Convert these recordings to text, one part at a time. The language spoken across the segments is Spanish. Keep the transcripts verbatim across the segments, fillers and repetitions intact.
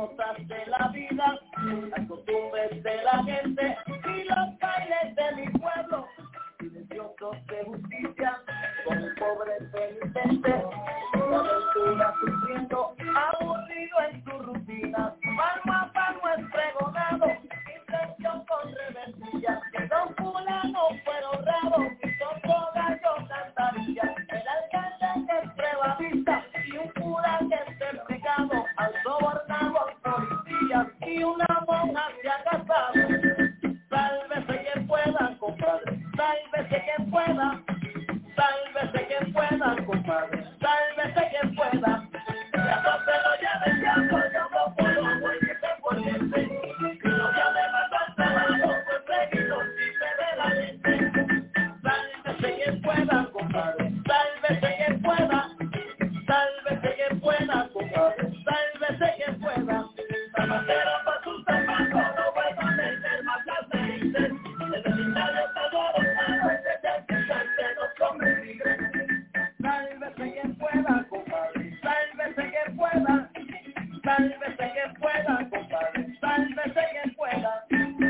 cosas de la vida, las costumbres de la gente y los bailes de mi pueblo, silenciosos de justicia, con el pobre penitente, la aventura sufriendo, aburrido en su rutina, mano a mano es pregonado, intención con rebeldía, que dos fulanos fueron raros, y otro gallo cantaría, el alcalde que es prebavista, y un cura que es certificado, al sobornado al policía, y una monja se ha casado. Sálvese quien pueda, compadre, sálvese quien pueda, sálvese quien pueda, compadre, sálvese quien pueda. Ya no se lo lleve el diablo, yo no puedo morirse por gente, y no llame más al trabajo, pues seguido si se ve la gente. Sálvese quien pueda, compadre, sálvese quien pueda, sálvese quien pueda, compadre, sálvese quien pueda. Zapatero por sus zapatos, no vuelva a meter más las narices. Necesitamos todos los manos, desde que se nos come el tigre. Sálvese quien pueda, compadre, sálvese quien pueda, sálvese quien pueda, compadre, sálvese quien pueda.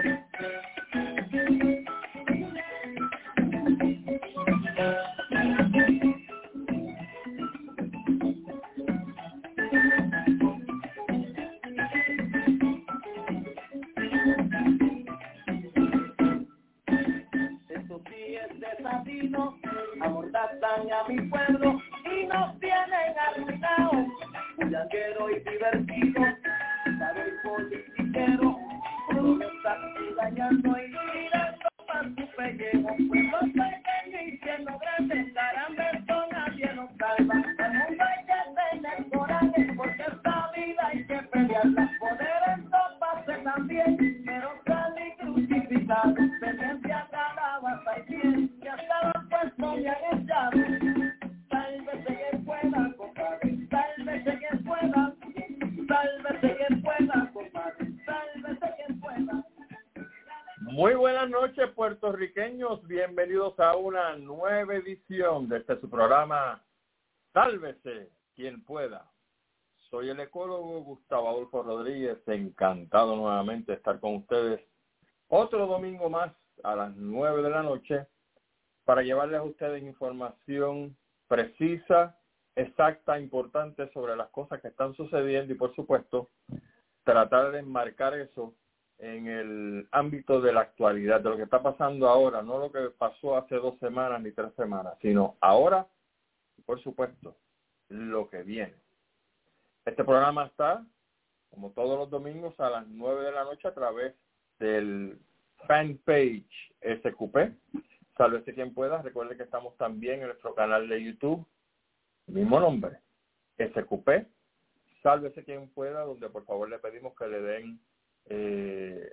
Estos días desatinos amordazan a mi pueblo y nos tienen arruinados, bullanguero y divertido, sabe el politiquero, todo me está dañando y tirando para su pellejo, pues no soy pequeño y siendo grande, caramba, esto nadie nos salva, el mundo hay que tener coraje, porque esta vida hay que pelearla, poder entoparse también, pero salí crucificado, sentencia calabaza y piel, que hasta los puestos me han echado. Sálvese quien pueda, compadre, sálvese quien pueda, sálvese quien pueda, compadre, sálvese quien pueda. Muy buenas noches, puertorriqueños. Bienvenidos a una nueva edición de este su programa Sálvese quien pueda. Soy el ecólogo Gustavo Adolfo Rodríguez, encantado nuevamente de estar con ustedes otro domingo más a las nueve de la noche para llevarles a ustedes información precisa, exacta, importante sobre las cosas que están sucediendo y, por supuesto, tratar de enmarcar eso en el ámbito de la actualidad, de lo que está pasando ahora, no lo que pasó hace dos semanas ni tres semanas, sino ahora y, por supuesto, lo que viene. Este programa está, como todos los domingos, a las nueve de la noche a través del fanpage S Q P. Sálvese quien pueda. Recuerde que estamos también en nuestro canal de YouTube, mismo nombre, S Q P. Sálvese quien pueda, donde por favor le pedimos que le den eh,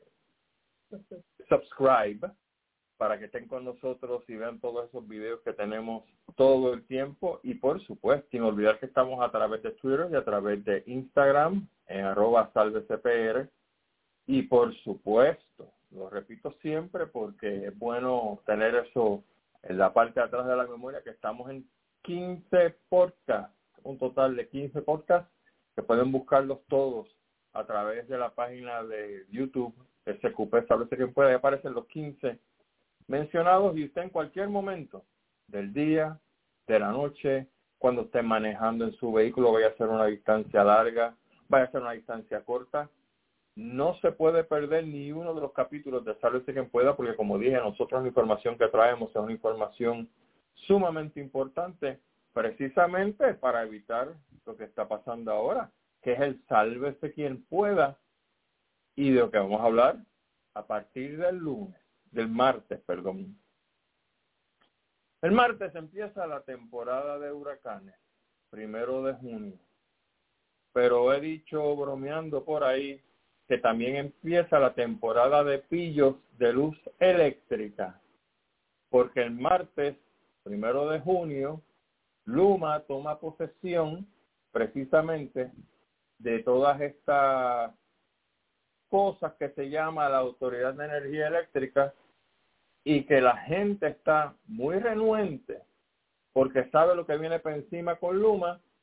subscribe para que estén con nosotros y vean todos esos videos que tenemos todo el tiempo. Y por supuesto, sin olvidar que estamos a través de Twitter y a través de Instagram, en arroba sálvecpr. Y por supuesto, lo repito siempre porque es bueno tener eso en la parte de atrás de la memoria, que estamos en quince podcasts, un total de quince podcasts, que pueden buscarlos todos a través de la página de YouTube, S Q P, Sálvese quien pueda, y aparecen los quince mencionados, y usted en cualquier momento del día, de la noche, cuando esté manejando en su vehículo, vaya a hacer una distancia larga, vaya a hacer una distancia corta, no se puede perder ni uno de los capítulos de Sálvese quien pueda, porque como dije, nosotros la información que traemos es una información sumamente importante, precisamente para evitar lo que está pasando ahora, que es el sálvese quien pueda, y de lo que vamos a hablar a partir del lunes, del martes, perdón. El martes empieza la temporada de huracanes, primero de junio, pero he dicho bromeando por ahí que también empieza la temporada de pillos de luz eléctrica, porque el martes, primero de junio, Luma toma posesión precisamente de todas estas cosas que se llama la Autoridad de Energía Eléctrica, y que la gente está muy renuente porque sabe lo que viene por encima con Luma,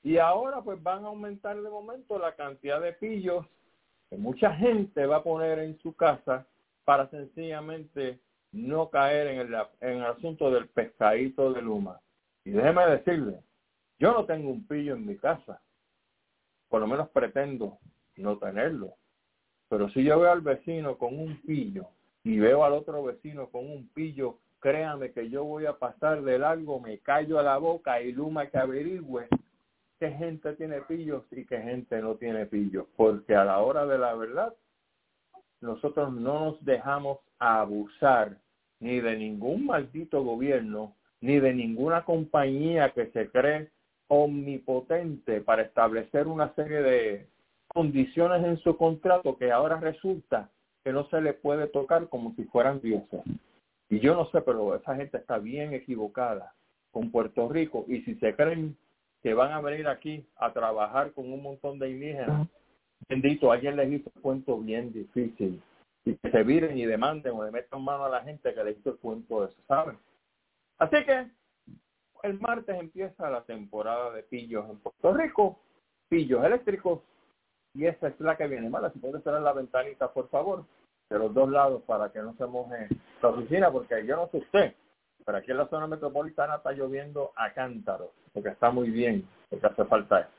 Y ahora pues van a aumentar de momento la cantidad de pillos que mucha gente va a poner en su casa para sencillamente no caer en el, en el asunto del pescadito de Luma. Y déjeme decirle, yo no tengo un pillo en mi casa, por lo menos pretendo no tenerlo. Pero si yo veo al vecino con un pillo y veo al otro vecino con un pillo, créame que yo voy a pasar de largo, me callo a la boca y Luma que averigüe qué gente tiene pillos y qué gente no tiene pillos. Porque a la hora de la verdad, nosotros no nos dejamos abusar ni de ningún maldito gobierno, ni de ninguna compañía que se cree omnipotente para establecer una serie de condiciones en su contrato que ahora resulta que no se le puede tocar como si fueran dioses. Y yo no sé, pero esa gente está bien equivocada con Puerto Rico, y si se creen que van a venir aquí a trabajar con un montón de indígenas, bendito, alguien les hizo el cuento bien difícil, y que se viren y demanden o le metan mano a la gente que les hizo el cuento de eso, ¿saben? Así que el martes empieza la temporada de pillos en Puerto Rico, pillos eléctricos, y esa es la que viene. Mala, si puede cerrar la ventanita, por favor, de los dos lados para que no se moje la oficina, porque yo no sé usted, pero aquí en la zona metropolitana está lloviendo a cántaros, porque está muy bien, porque hace falta eso.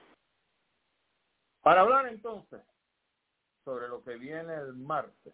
Para hablar entonces sobre lo que viene el martes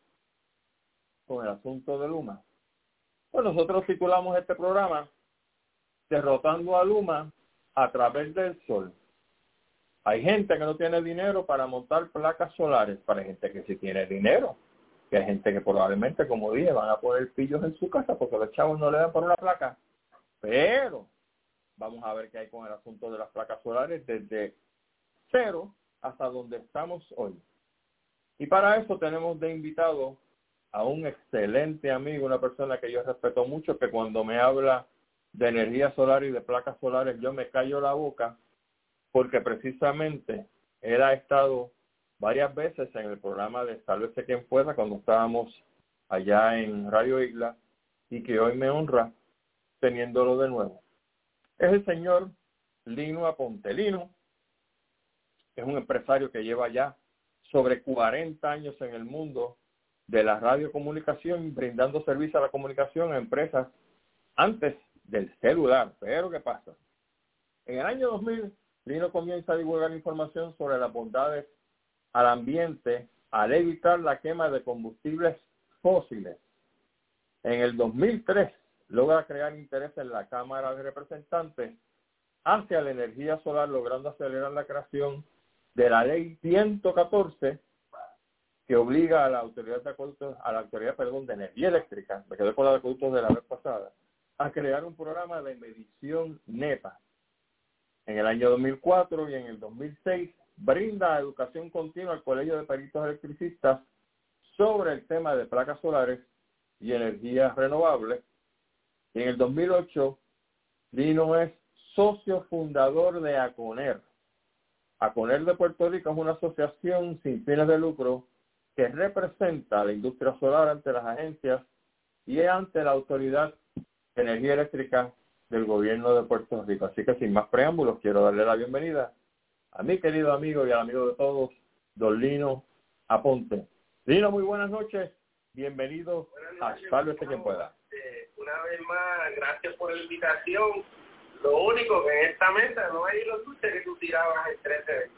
con el asunto de Luma, pues nosotros titulamos este programa Derrotando a Luma a través del sol. Hay gente que no tiene dinero para montar placas solares, para gente que sí tiene dinero, que hay gente que probablemente, como dije, van a poner pillos en su casa porque los chavos no le dan por una placa. Pero vamos a ver qué hay con el asunto de las placas solares desde cero hasta donde estamos hoy. Y para eso tenemos de invitado a un excelente amigo, una persona que yo respeto mucho, que cuando me habla de energía solar y de placas solares yo me callo la boca, porque precisamente él ha estado varias veces en el programa de Sálvese quien pueda cuando estábamos allá en Radio Isla, y que hoy me honra teniéndolo de nuevo. Es el señor Lino Aponte. Lino es un empresario que lleva ya sobre cuarenta años en el mundo de la radiocomunicación, brindando servicio a la comunicación a empresas antes del celular. Pero ¿qué pasa? En el año dos mil, Lino comienza a divulgar información sobre las bondades al ambiente al evitar la quema de combustibles fósiles. En el dos mil tres, logra crear interés en la Cámara de Representantes hacia la energía solar, logrando acelerar la creación de la ley ciento catorce, que obliga a la autoridad de acueductos, a la autoridad, perdón, de energía eléctrica, me quedé con la de acueductos de la vez pasada, a crear un programa de medición neta. En el año dos mil cuatro y en el dos mil seis brinda educación continua al Colegio de Peritos Electricistas sobre el tema de placas solares y energías renovables. Y en el dos mil ocho, Lino es socio fundador de ACONER. ACONER de Puerto Rico es una asociación sin fines de lucro que representa a la industria solar ante las agencias y ante la Autoridad de Energía Eléctrica del Gobierno de Puerto Rico. Así que sin más preámbulos, quiero darle la bienvenida a mi querido amigo y al amigo de todos, don Lino Aponte. Lino, muy buenas noches. Bienvenido a Sálvese quien pueda. Eh, una vez más, gracias por la invitación. Lo único que en esta mesa no hay los dulces que tú tirabas el trece de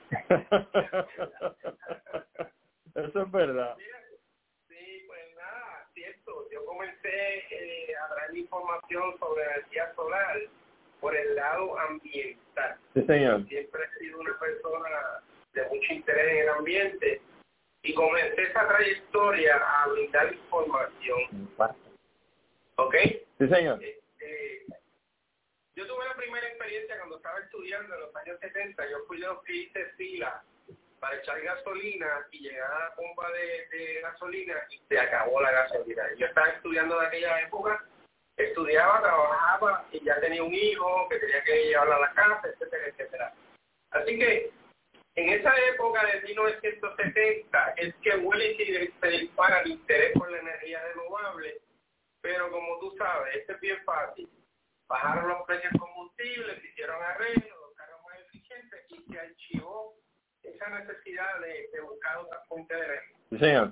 Eso es verdad. Sí, pues nada, cierto. Yo comencé eh, a traer información sobre energía solar por el lado ambiental. Sí, señor. Siempre he sido una persona de mucho interés en el ambiente y comencé esa trayectoria a brindar información. ¿Ok? Sí, señor. Eh, eh, yo tuve la primera experiencia cuando estaba estudiando en los años setenta. Yo fui de los que hice fila para echar gasolina y llegar a la pompa de, de gasolina y se acabó la gasolina. Yo estaba estudiando en aquella época, estudiaba, trabajaba y ya tenía un hijo que tenía que llevarlo a la casa, etcétera, etcétera. Así que en esa época de mil novecientos setenta es que huele y se dispara el interés por la energía renovable, pero como tú sabes, esto es bien fácil. Bajaron los precios de combustible, se hicieron arreglos, los carros más eficientes esa necesidad de, de buscar otra fuente de energía. Sí, señor.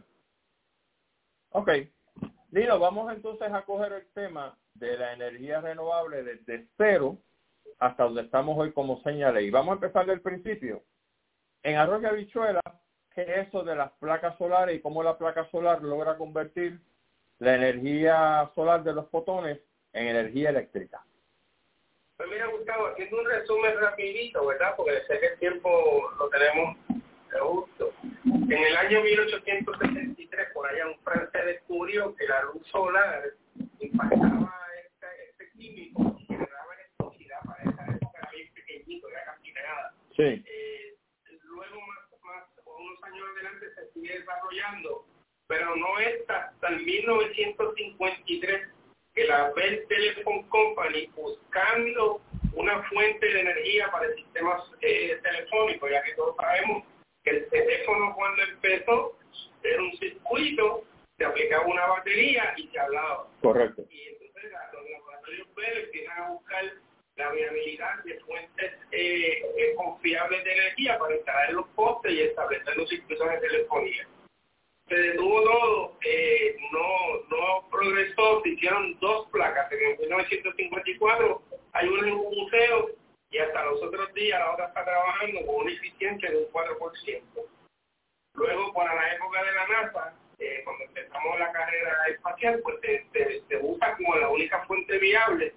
Ok. Lino, vamos entonces a coger el tema de la energía renovable desde cero hasta donde estamos hoy, como señalé. Y vamos a empezar del principio. En Arroyo Habichuela, ¿qué es eso de las placas solares y cómo la placa solar logra convertir la energía solar de los fotones en energía eléctrica? Pues mira, Gustavo, haciendo un resumen rapidito, ¿verdad? Porque sé que el tiempo lo tenemos justo. En el año mil ochocientos setenta y tres, por allá un francés descubrió que la luz solar impactaba este, este químico y generaba electricidad. Para esa época era bien pequeñito, era casi nada. Sí. Eh, luego, más, más, unos años adelante, se sigue desarrollando, pero no es hasta el mil novecientos cincuenta y tres que la Bell Telephone Company, buscando una fuente de energía para el sistema eh, telefónico, ya que todos sabemos que el teléfono cuando empezó era un circuito, se aplicaba una batería y se hablaba. Correcto. Y entonces los laboratorios Bell empiezan a buscar la viabilidad de fuentes eh, eh, confiables de energía para instalar los postes y establecer los circuitos de telefonía. Se detuvo todo, eh, no, no progresó, se hicieron dos placas. En mil novecientos cincuenta y cuatro hay una en un museo y hasta los otros días la otra está trabajando con una eficiencia de un cuatro por ciento. Luego, para la época de la NASA, eh, cuando empezamos la carrera espacial, pues se, se, se usa como la única fuente viable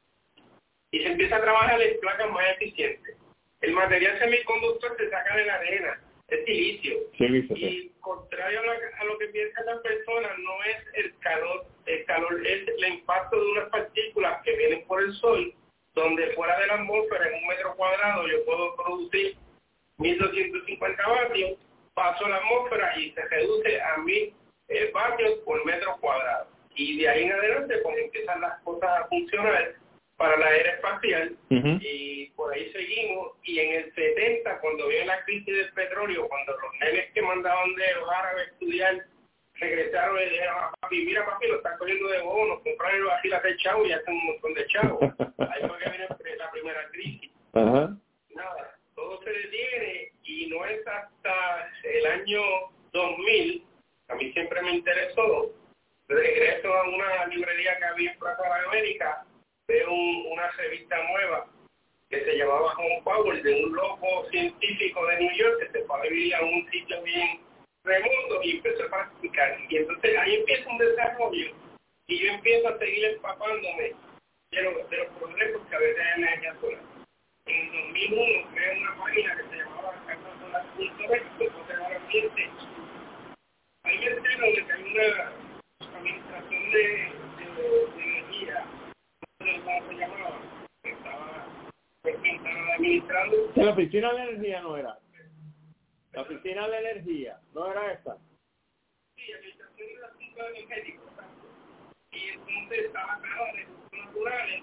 y se empieza a trabajar en placas más eficientes. El material semiconductor se saca de la arena, es silicio. Silicio, y sí. Contrario a, la, a lo que piensan las personas, no es el calor, el calor es el impacto de unas partículas que vienen por el sol, donde fuera de la atmósfera, en un metro cuadrado, yo puedo producir mil doscientos cincuenta vatios, paso a la atmósfera y se reduce a mil eh, vatios por metro cuadrado. Y de ahí en adelante, pues empiezan las cosas a funcionar para la era espacial, uh-huh. Y por ahí seguimos. Y en el setenta, cuando viene la crisis del petróleo, cuando los nenes que mandaban de los árabes a estudiar regresaron y dijeron a papi, mira papi, lo están cogiendo de bobo, nos compraron el vacil de chavo y hacen un montón de chavos. Ahí fue que viene la primera crisis. Uh-huh. Nada, todo se detiene y no es hasta el año dos mil, a mí siempre me interesó, regreso a una librería que había en Plaza de la América, veo un, una revista nueva que se llamaba Home Power, de un loco científico de New York que se fue a vivir a un sitio bien remoto y empezó a practicar. Y entonces ahí empieza un desarrollo y yo empiezo a seguir empapándome de los, de los problemas que a veces hay en la energía solar. En el dos mil uno creé una página que se llamaba carta solar punto net, que fue ahora ambiente. Ahí me entero de que hay una administración de, de, de energía, ¿cómo se llamaba? Que estaba administrando. La oficina de energía no era. La oficina de energía no era esta. Sí, administración de los ciclos energéticos. Y entonces estaba creada de recursos naturales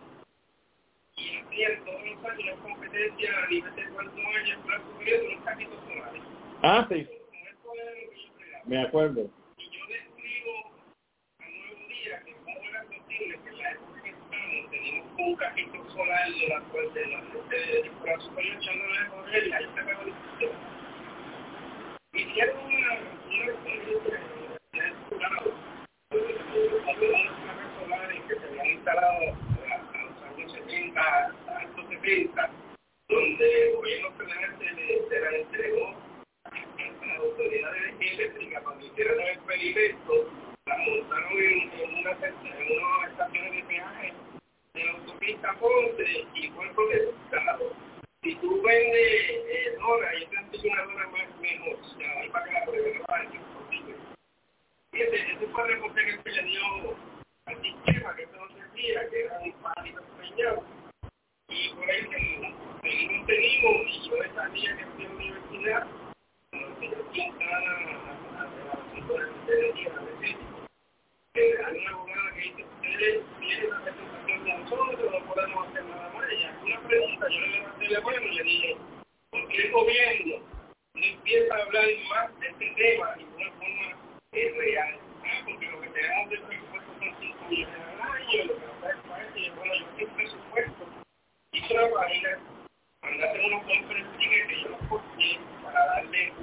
y hacían todos los años competencia a nivel de cuarto año en plan superior de los cajitos solares. Ah, sí. Con esto era lo que yo creaba. Me acuerdo. Y yo describo a nuevo día que cómo era posible que en la época que estamos teníamos un cajito solar de la cual de la de la superior echándole a correr y ahí se acabó el sistema. Hicieron una experiencia en el jurado de unas placas solares que se habían instalado a los años setenta, a los setenta, donde el gobierno federal se le, se la entregó a la autoridad de energía eléctrica cuando hicieron el experimento, la montaron en, en, una, en unas estaciones de peaje de la autopista Ponce y fue el resultado. Si tú vendes eh, dona, yo te enseño una dona más mejor, o sea, ahí para que la prueben para que consigue. Fíjate, ese fue el reporte que se le dio al sistema, que se nos decía que era un pánico empeñado. Y por ahí seguimos, seguimos, seguimos, y yo esa día que fui a la universidad, cuando el señor Quintana, a la cintura de energía, a decir, que hay una abogada que dice, ustedes tienen la representación de nosotros, no podemos hacer nada más. Y alguna pregunta, yo le levanté la mano y le dije, ¿por qué el gobierno no empieza a hablar más de este tema y de una forma eh, real? Ah, porque lo que tenemos de presupuesto son cinco millones al año, lo que nos da el país, y bueno, yo tengo presupuesto. Hice una página, mandaste una conferencia que yo lo corté para darle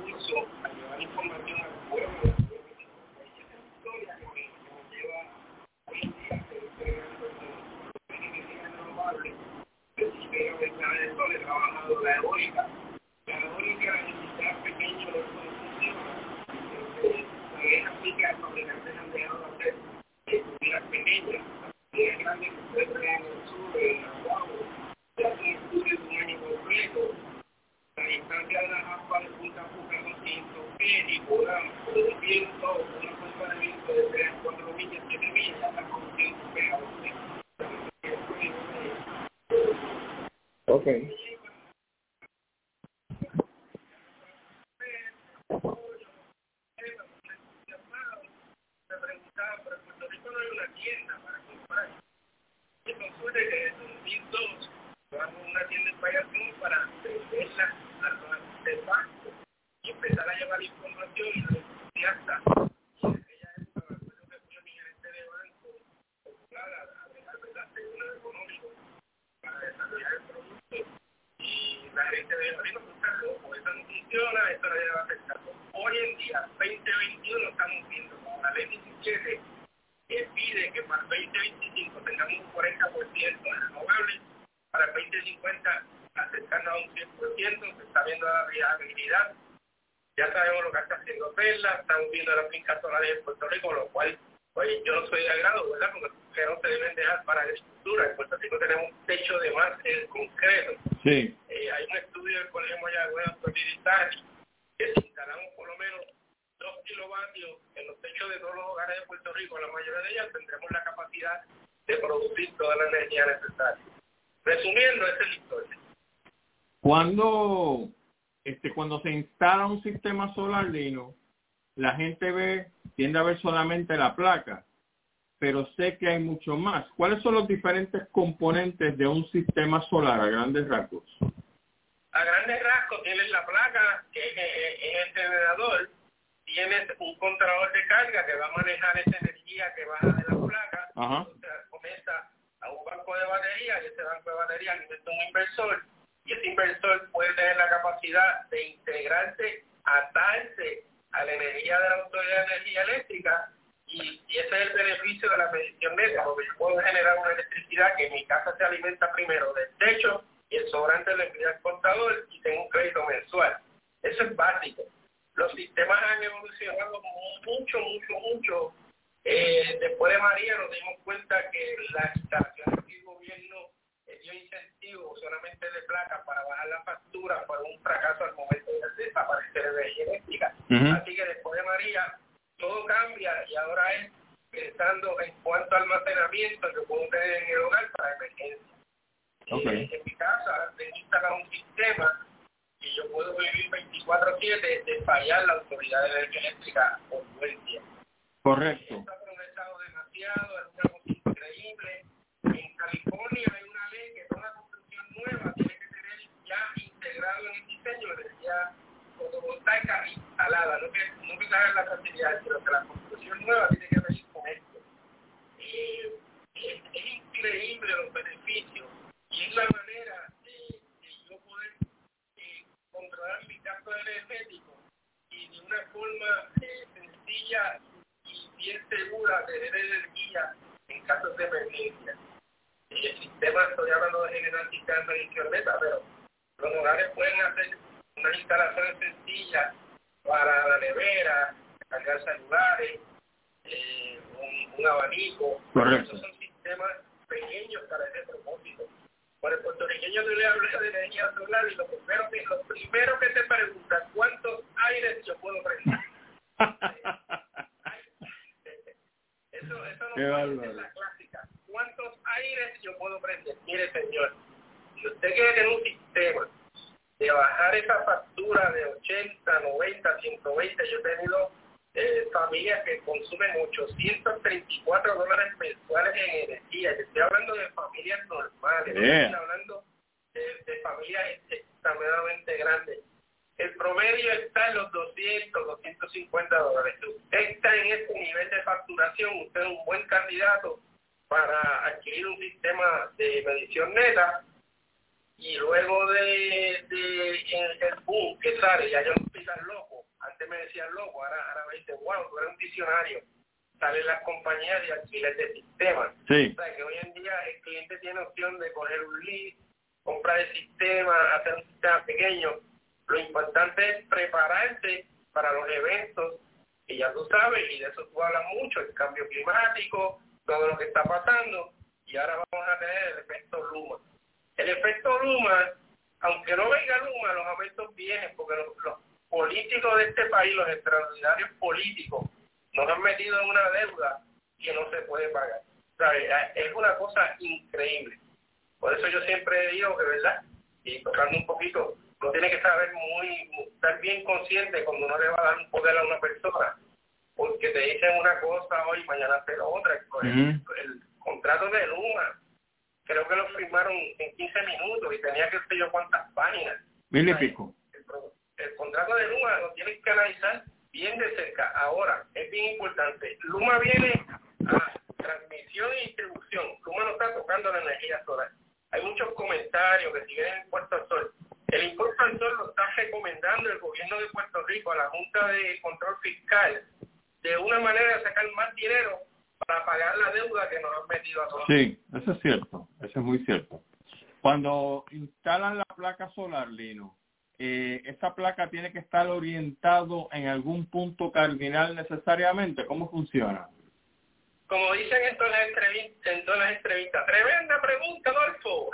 trabajado la eólica. La eólica es pequeño, no funciona. También aplica a fabricantes han dejado de hacer turbinas pequeñas. Las grandes que ustedes ven en el sur, en Aguado, se hacen estudios de un año completo. La distancia de las aguas de Punta Fuca son quinientos pies y podrán por un viento, una fuerza de viento de tres a cuatro millas, siete millas, hasta con quinientos pies a doce. Ok. Me preguntaba, pero en Puerto Rico no hay una tienda para comprar. Y consulte que en dos mil dos vamos a una tienda en Payasón para venderla a los del banco y empezar a llevar información y la entusiasta. Y en aquella época me acuerdo que fui a mi gerente de banco popular a dejar el seguro económico para desarrollar el producto. Y la gerente me dijo, no, está loco, eso no funciona, esto no lleva a hacer caso. Hoy en día, veinte veintiuno, estamos viendo como la ley diecisiete que pide que para el veinte veinticinco tengamos un cuarenta por ciento de renovables, para el veinte cincuenta acercarnos a un cien por ciento, se está viendo la viabilidad. Ya sabemos lo que está haciendo Tesla, estamos viendo las fincas solares en Puerto Rico, lo cual, oye, yo no soy de agrado, ¿verdad? Porque que no se deben dejar para agricultura. En Puerto Rico tenemos un techo de más en concreto. Sí. Eh, hay un estudio del Colegio Mayagüez Fertilizar que si instalamos por lo menos dos kilovatios en los techos de todos los hogares de Puerto Rico, la mayoría de ellas tendremos la capacidad de producir toda la energía necesaria. Resumiendo, esa es la historia. Cuando, este, cuando se instala un sistema solar, Lino, la gente ve, tiende a ver solamente la placa, pero sé que hay mucho más. ¿Cuáles son los diferentes componentes de un sistema solar a grandes rasgos? A grandes rasgos tienes la placa, que es, es, es el generador, tienes un controlador de carga que va a manejar esa energía que baja de la placa. Ajá. Entonces comienza a un banco de batería y ese banco de batería alimenta un inversor y ese inversor puede tener la capacidad de integrarse, atarse a la energía de la Autoridad de Energía Eléctrica y, y ese es el beneficio de la medición neta, porque yo puedo generar una electricidad que en mi casa se alimenta primero del techo y el sobrante lo envía al contador y tengo un crédito mensual. Eso es básico. Los sistemas han evolucionado mucho, mucho, mucho. Eh, después de María nos dimos cuenta que la instalación que el gobierno eh, dio incentivos solamente de placas para bajar la factura fue un fracaso al momento de desaparecer la energía eléctrica. Uh-huh. Así que después de María todo cambia y ahora es pensando en cuánto almacenamiento yo puedo tener en el hogar para emergencia. Okay. Eh, en mi casa tengo instalado un sistema y yo puedo vivir veinticuatro siete de fallar la Autoridad de Energía Eléctrica por buen tiempo. Correcto. Esto ha progresado demasiado, es una cosa increíble. En California hay una ley que toda construcción nueva tiene que tener ya integrado en el diseño energía fotovoltaica instalada, no que no que hagan la facilidad, sino que la construcción nueva tiene que venir con esto. Eh, es, es increíble los beneficios y es la manera de, de yo poder eh, controlar mi gasto energético y de una forma eh, sencilla y bien segura tener energía en casos de emergencia. Y el sistema, estoy hablando de generar sistemas de edición neta, pero los hogares pueden hacer unas instalaciones sencillas para la nevera, cargar celulares, eh, un, un abanico. Correcto. Esos son sistemas pequeños para ese propósito. Por el puertorriqueño yo le hablé de energía solar y lo primero que, lo primero que te pregunta, ¿cuántos aires yo puedo prender? Eso, eso no puede ser la clásica. ¿Cuántos aires yo puedo prender? Mire, señor, si usted quiere tener un sistema de bajar esa factura de ochenta, noventa, ciento veinte, yo he tenido eh, familias que consumen ochocientos treinta y cuatro dólares mensuales en energía. Yo estoy hablando de familias normales, yeah. No estoy hablando de, de familias extremadamente grandes. El promedio está en los doscientos, doscientos cincuenta dólares. Si usted está en ese nivel de facturación, usted es un buen candidato para adquirir un sistema de medición neta y luego de, de en el boom que sale, ya yo no estoy tan loco, antes me decían loco, ahora, ahora me dicen, wow, tú eres un visionario, salen las compañías de alquiler de sistemas. Sí. O sea, que hoy en día el cliente tiene opción de coger un lead compra de sistema, hacer un sistema pequeño. Lo importante es prepararse para los eventos, que ya tú sabes, y de eso tú hablas mucho, el cambio climático, todo lo que está pasando, y ahora vamos a tener el efecto Luma. El efecto Luma, aunque no venga Luma, los aumentos vienen, porque los, los políticos de este país, los extraordinarios políticos, nos han metido en una deuda que no se puede pagar. ¿Sabes? Es una cosa increíble. Por eso yo siempre digo que, ¿verdad? Y tocando un poquito, uno tiene que saber muy, estar bien consciente cuando uno le va a dar un poder a una persona, porque te dicen una cosa hoy, mañana hacer otra. Uh-huh. el, el contrato de Luma, creo que lo firmaron en quince minutos y tenía que sé yo cuántas páginas. Mil y pico. El, el contrato de Luma lo tienes que analizar bien de cerca. Ahora, es bien importante. Luma viene a transmisión y distribución. Luma no está tocando la energía solar. Hay muchos comentarios que si vienen en Puerto del Sol. El impuesto al sol lo está recomendando el gobierno de Puerto Rico a la Junta de Control Fiscal de una manera de sacar más dinero para pagar la deuda que nos han metido a todos. Sí, eso es cierto, eso es muy cierto. Cuando instalan la placa solar, Lino, eh, ¿esa placa tiene que estar orientado en algún punto cardinal necesariamente? ¿Cómo funciona? Como dicen en todas las entrevistas, en todas las entrevistas, tremenda pregunta, Adolfo.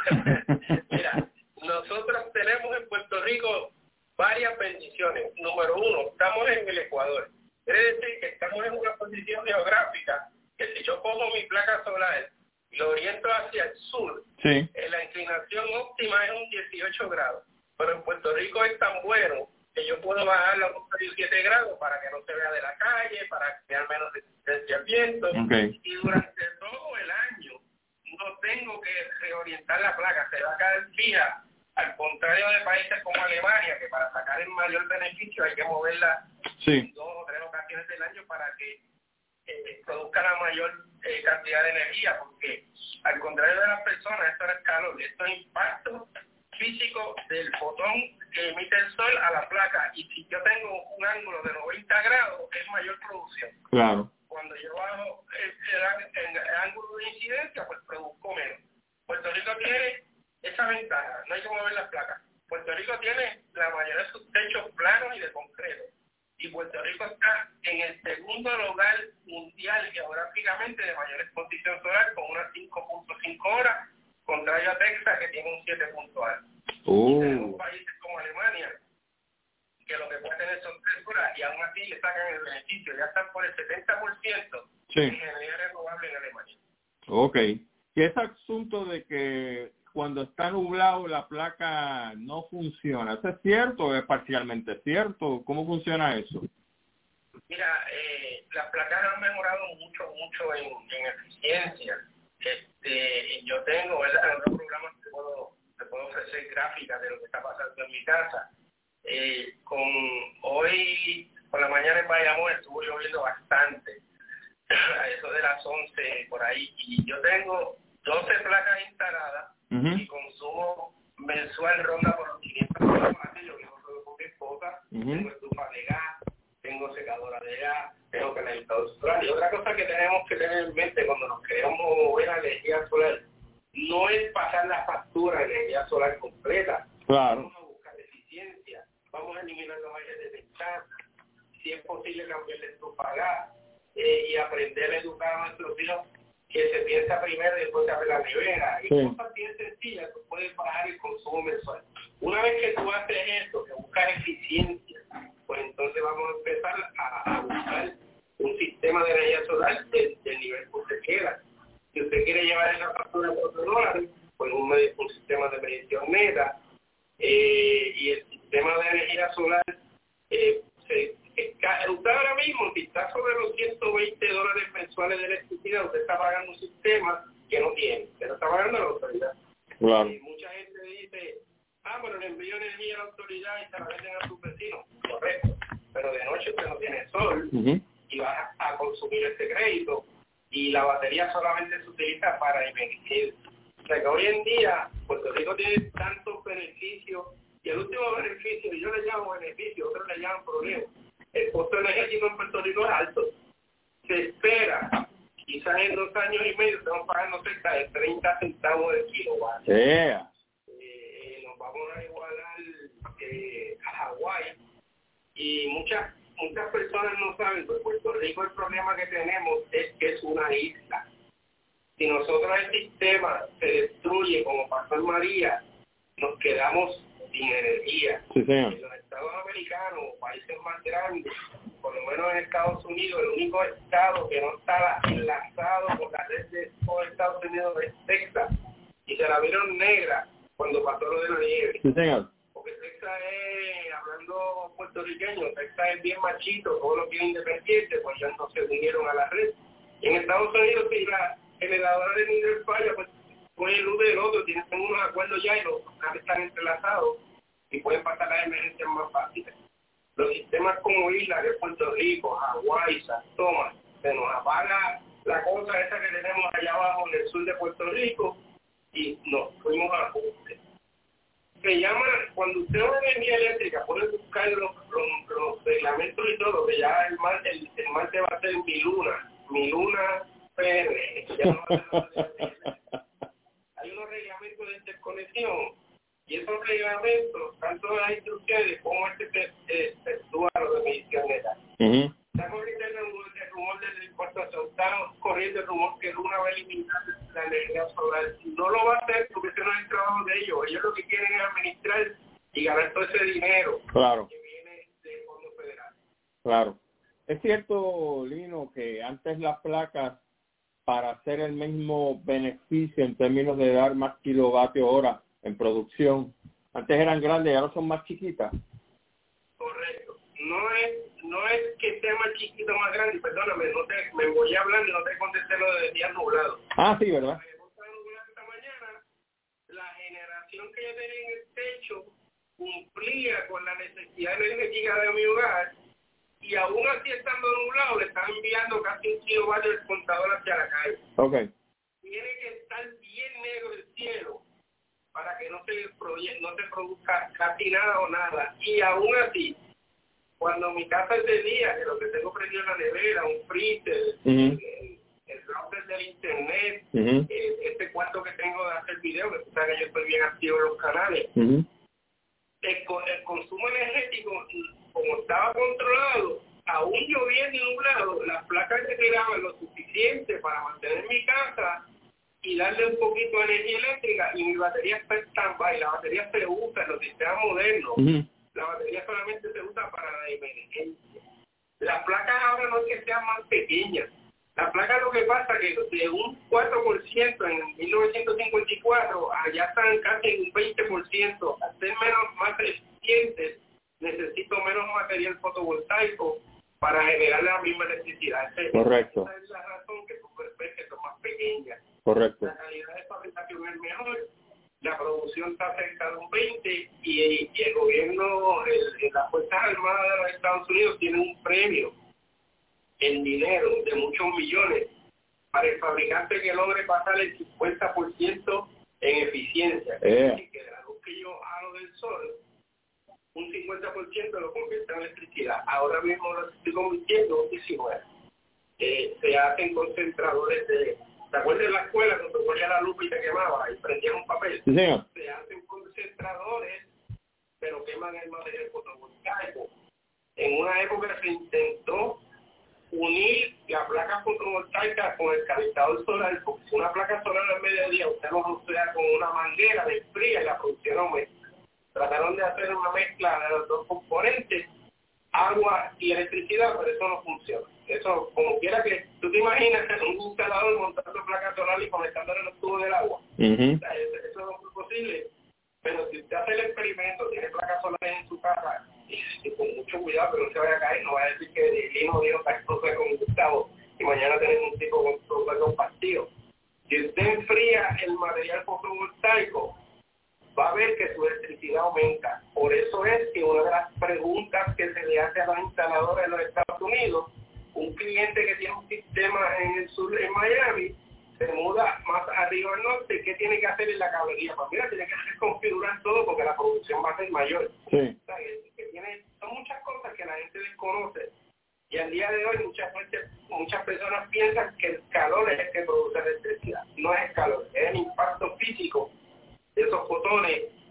Mira, nosotros tenemos en Puerto Rico varias bendiciones. Número uno, estamos en el Ecuador. Quiere decir que estamos en una posición geográfica que si yo pongo mi placa solar y lo oriento hacia el sur, sí. eh, la inclinación óptima es un dieciocho grados. Pero en Puerto Rico es tan bueno que yo puedo bajarlo a un diecisiete grados para que no se vea de la calle, para crear menos resistencia al viento. Okay. Y durante todo el año no tengo que reorientar la placa, se va a caer fija. Al contrario de países como Alemania, que para sacar el mayor beneficio hay que moverla sí. dos o tres ocasiones del año para que eh, produzca la mayor eh, cantidad de energía, porque al contrario de las personas, esto no es calor, esto es impacto físico del fotón que emite el sol a la placa, y si yo tengo un ángulo de noventa grados es mayor producción. Claro. Cuando yo bajo el, el, el, el ángulo de incidencia, pues produzco menos. Puerto Rico tiene esa ventaja, no hay que mover las placas. Puerto Rico tiene la mayoría de sus techos planos y de concreto, y Puerto Rico está en el segundo lugar mundial geográficamente de mayor exposición solar con unas cinco punto cinco horas, contrario a Texas que tiene un siete punto alto. Oh. Tenemos países como Alemania que lo que puede tener son tres horas y aún así le sacan el beneficio, ya están por el setenta por ciento sí. de energía renovable en Alemania. Ok. Y ese asunto de que cuando está nublado la placa no funciona, ¿eso es cierto o es parcialmente cierto? ¿Cómo funciona eso? Mira, eh, las placas han mejorado mucho, mucho en, en eficiencia. Este, yo tengo, ¿verdad? En otros programas te puedo, te puedo ofrecer gráficas de lo que está pasando en mi casa. Eh, con hoy, por la mañana en Bayamón estuvo lloviendo bastante, a eso de las once por ahí, y yo tengo doce placas instaladas. Uh-huh. Mi consumo mensual ronda por los quinientos kilovatios. Yo vivo solo con mi esposa. Uh-huh. Tengo estufa de gas, tengo secadora de gas, tengo calentador solar. Y otra cosa que tenemos que tener en mente cuando nos queremos mover a energía solar no es pasar la factura de energía solar completa. Claro. Vamos a buscar eficiencia, vamos a eliminar los aires de ventana, si es posible cambiar la estufa a gas eh, y aprender a educar a nuestros hijos que se piensa primero y después se abre la nevera. Y sí. Cosas bien sencillas, tú puedes bajar el consumo mensual. Una vez que tú haces esto, que buscas eficiencia, pues entonces vamos a empezar a, a buscar un sistema de energía solar del, del nivel que usted quiera. Si usted quiere llevar esa factura a cuatro dólares, pues un, un sistema de medición neta, eh, y el sistema de energía solar, eh, se, usted ahora mismo, si está sobre los ciento veinte dólares mensuales de electricidad, usted está pagando un sistema que no tiene, que no está pagando la autoridad. Claro. Y mucha gente dice, ah, bueno, le envío energía a la autoridad y se la venden a sus vecinos. Correcto. Pero de noche usted no tiene sol, uh-huh. y va a consumir este crédito, y la batería solamente se utiliza para emergencia. O sea que hoy en día Puerto Rico tiene tantos beneficios, y el último beneficio, yo le llamo beneficio, otros le llaman problema. El costo energético en Puerto Rico es alto. Se espera, quizás en dos años y medio estamos pagando cerca de treinta centavos de kilovatio. Yeah. Eh, vamos a igualar eh, a Hawái, y muchas muchas personas no saben, pues Puerto Rico el problema que tenemos es que es una isla. Si nosotros el sistema se destruye como pasó en María, nos quedamos sin energía. Sí, señor. En los estados americanos, países más grandes, por lo menos en Estados Unidos, el único estado que no estaba enlazado con la red de todo Estados Unidos es Texas, y se la vieron negra cuando pasó lo de la nieve. Sí, señor. Porque Texas es, hablando puertorriqueño, Texas es bien machito, todo lo que es independiente, pues ya no se unieron a la red. Y en Estados Unidos, si la generadora de energía falla, pues pone el luz del otro, tienen unos acuerdos ya y los canales están entrelazados y pueden pasar las emergencias más fáciles. Los sistemas como Isla de Puerto Rico, Hawái, San Tomás, se nos apaga la cosa esa que tenemos allá abajo en el sur de Puerto Rico y nos fuimos a ajuste. Se llama, cuando usted va de energía eléctrica, puede buscar los, los, los reglamentos y todo, que ya el martes, el, el martes va a ser mi luna, mi luna P R, ya no va a ser hay unos reglamentos de interconexión y esos reglamentos, tanto las instrucciones como este se efectúa lo de medición neta. Uh-huh. Está corriendo el rumor, el rumor de la importación, está corriendo el rumor que Luna va a eliminar la energía solar. No lo va a hacer porque ese no es el trabajo de ellos. Ellos lo que quieren es administrar y ganar todo ese dinero claro. que viene del Fondo Federal. Claro. Es cierto, Lino, que antes las placas, para hacer el mismo beneficio en términos de dar más kilovatios hora en producción, antes eran grandes y ahora son más chiquitas. Correcto. No es no es que sea más chiquito, más grande, perdóname, no te, me voy hablando y no te contesté lo de días nublados. Ah, sí, ¿verdad? Esta mañana, la generación que yo tenía en el techo cumplía con la necesidad energética de mi hogar, y aún así estando nublado le están enviando casi un kilovatio del contador hacia la calle. Okay. Tiene que estar bien negro el cielo para que no se, proye- no se produzca casi nada o nada. Y aún así, cuando mi casa es de día, que lo que tengo prendido en la nevera, un freezer, uh-huh. el, el router del internet, uh-huh. el, este cuarto que tengo de hacer video, que tú sabes que yo estoy bien activo en los canales, uh-huh. el, el consumo energético, como estaba controlado, aún lloviendo y nublado, las placas se tiraban lo suficiente para mantener mi casa y darle un poquito de energía eléctrica, y mi batería está en stand-by. La batería se usa en los sistemas modernos. Uh-huh. La batería solamente se usa para la emergencia. Las placas ahora no es que sean más pequeñas. Las placas, lo que pasa es que de un cuatro por ciento en mil novecientos cincuenta y cuatro, allá están casi en un veinte por ciento. Al ser menos, más eficientes, necesito menos material fotovoltaico para generar la misma electricidad. Correcto. Esa es la razón que tú ves que son más pequeñas. Correcto. La calidad de fabricación es mejor, la producción está cerca de un veinte, y, y el gobierno, el, las Fuerzas Armadas de los Estados Unidos tienen un premio en dinero de muchos millones para el fabricante que logre pasar el cincuenta por ciento en eficiencia. Eh. Es decir, que de la luz que yo hago del sol, un cincuenta por ciento lo convierte en electricidad. Ahora mismo lo estoy convirtiendo en diecinueve. Eh, se hacen concentradores de... ¿Te acuerdas de la escuela cuando te ponía la luz y te quemaba y prendías un papel? Sí, señor. Se hacen concentradores, pero queman el material fotovoltaico. En una época se intentó unir la placa fotovoltaica con el calentador solar, porque si una placa solar al mediodía usted lo rocea con una manguera de fría y la producción aumenta. Trataron de hacer una mezcla de los dos componentes, agua y electricidad, pero eso no funciona. Eso, como quiera que tú te imaginas un instalador montando placa solar y conectándole los tubos del agua. Uh-huh. O sea, eso, eso no es posible. Pero si usted hace el experimento, tiene placas solares en su casa, y, y con mucho cuidado que no se vaya a caer, no vaya a decir que Lino dijo que cosa con Gustavo y mañana tenemos un tipo con todo con partido. Si usted enfría el material fotovoltaico, va a ver que su electricidad aumenta. Por eso es que una de las preguntas que se le hace a los instaladores de los Estados Unidos, un cliente que tiene un sistema en el sur, en Miami, se muda más arriba al norte, ¿qué tiene que hacer en la cablería? Pues mira, tiene que reconfigurar todo porque la producción va a ser mayor. Sí. O sea, que, que tiene, son muchas cosas que la gente desconoce. Y al día de hoy muchas veces, muchas personas piensan que el calor es el que produce electricidad. No es el calor, es el impacto físico de esos fotones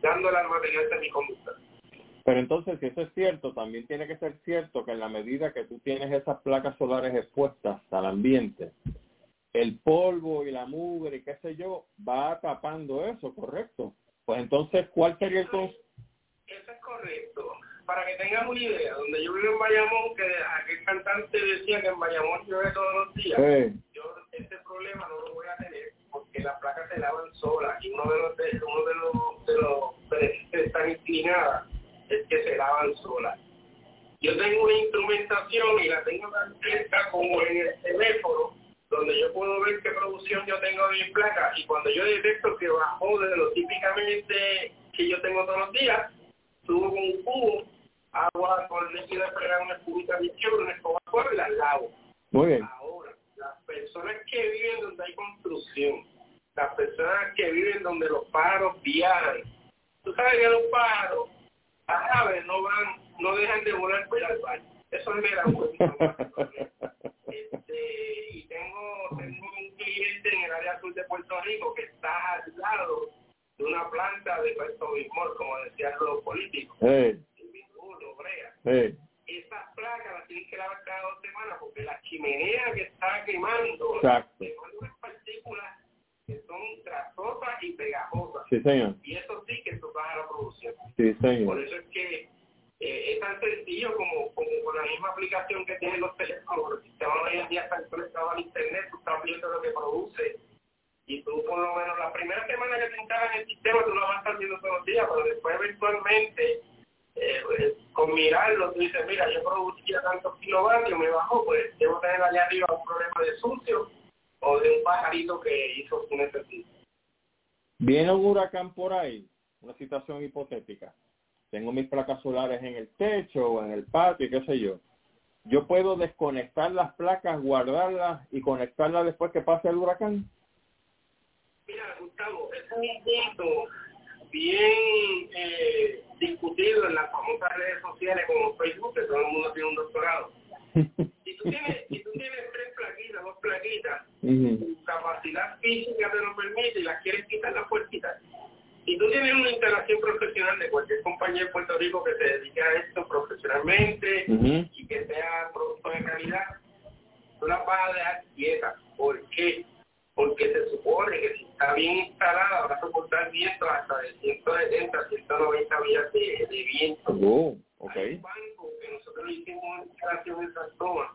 dándole al material semiconductor. Pero entonces, si eso es cierto, también tiene que ser cierto que en la medida que tú tienes esas placas solares expuestas al ambiente, el polvo y la mugre y qué sé yo, va tapando eso, ¿correcto? Pues entonces, ¿cuál sería el cons- Eso es correcto. Para que tengas una idea, donde yo vivo en Bayamón, que aquel cantante decía que en Bayamón llueve todos los días, sí. yo ese problema no lo voy a tener porque las placas se lavan solas y uno de los de, uno de los de los beneficios que están inclinadas es que se lavan solas. Yo tengo una instrumentación y la tengo tan cerca como en el teléfono, donde yo puedo ver qué producción yo tengo de mi placa, y cuando yo detecto que bajó de lo típicamente que yo tengo todos los días, subo con un cubo, agua con líquido de fregar, una espumita de izquierda, una escoba y las lavo. Muy bien. Ahora, las personas que viven donde hay construcción, las personas que viven donde los pájaros viajan, tú sabes que los pájaros, las aves no van, no dejan de volar por ir al baño. Eso me da mucho. Este, y tengo, tengo un cliente en el área sur de Puerto Rico que está al lado de una planta de Puerto Bismol, como decían los políticos. Sí. Bismol, Obrea. Sí. Esas placas las tienen que lavar cada dos semanas porque la chimenea que está quemando, exacto, quemando unas partículas que son grasosas y pegajosas. Sí, señor. Y eso sí que eso baja la producción. Sí, señor. Por eso es que eh, es tan sencillo como, como con la misma aplicación que tienen los teléfonos. Los sistemas hoy en día están conectados al internet, tú estás viendo lo que produce. Y tú, por lo menos, la primera semana que te instalas en el sistema, tú lo vas a estar viendo todos los días, pero después, eventualmente, eh, pues, con mirarlo, tú dices, mira, yo producía tantos kilovatios, me bajó, pues debo tener allá arriba un problema de sucio o de un pajarito que hizo su necesidad. Viene un huracán por ahí, una situación hipotética. Tengo mis placas solares en el techo o en el patio, qué sé yo. Yo puedo desconectar las placas, guardarlas y conectarlas después que pase el huracán. Mira, Gustavo, es un punto bien eh, discutido en las famosas redes sociales como Facebook, que todo el mundo tiene un doctorado. Si tú tienes, si tú tienes tres plaquitas, dos plaquitas, uh-huh. tu capacidad física te lo permite y las quieres quitar, las puedes quitar. Si tú tienes una instalación profesional de cualquier compañía en Puerto Rico que se dedique a esto profesionalmente uh-huh. y que sea producto de calidad, tú las vas a dejar quietas. ¿Por qué? Porque se supone que si está bien instalada va a soportar vientos hasta de ciento setenta a ciento noventa millas de, de viento. Oh, okay. Hay un banco que nosotros hicimos una instalación en San Tomás,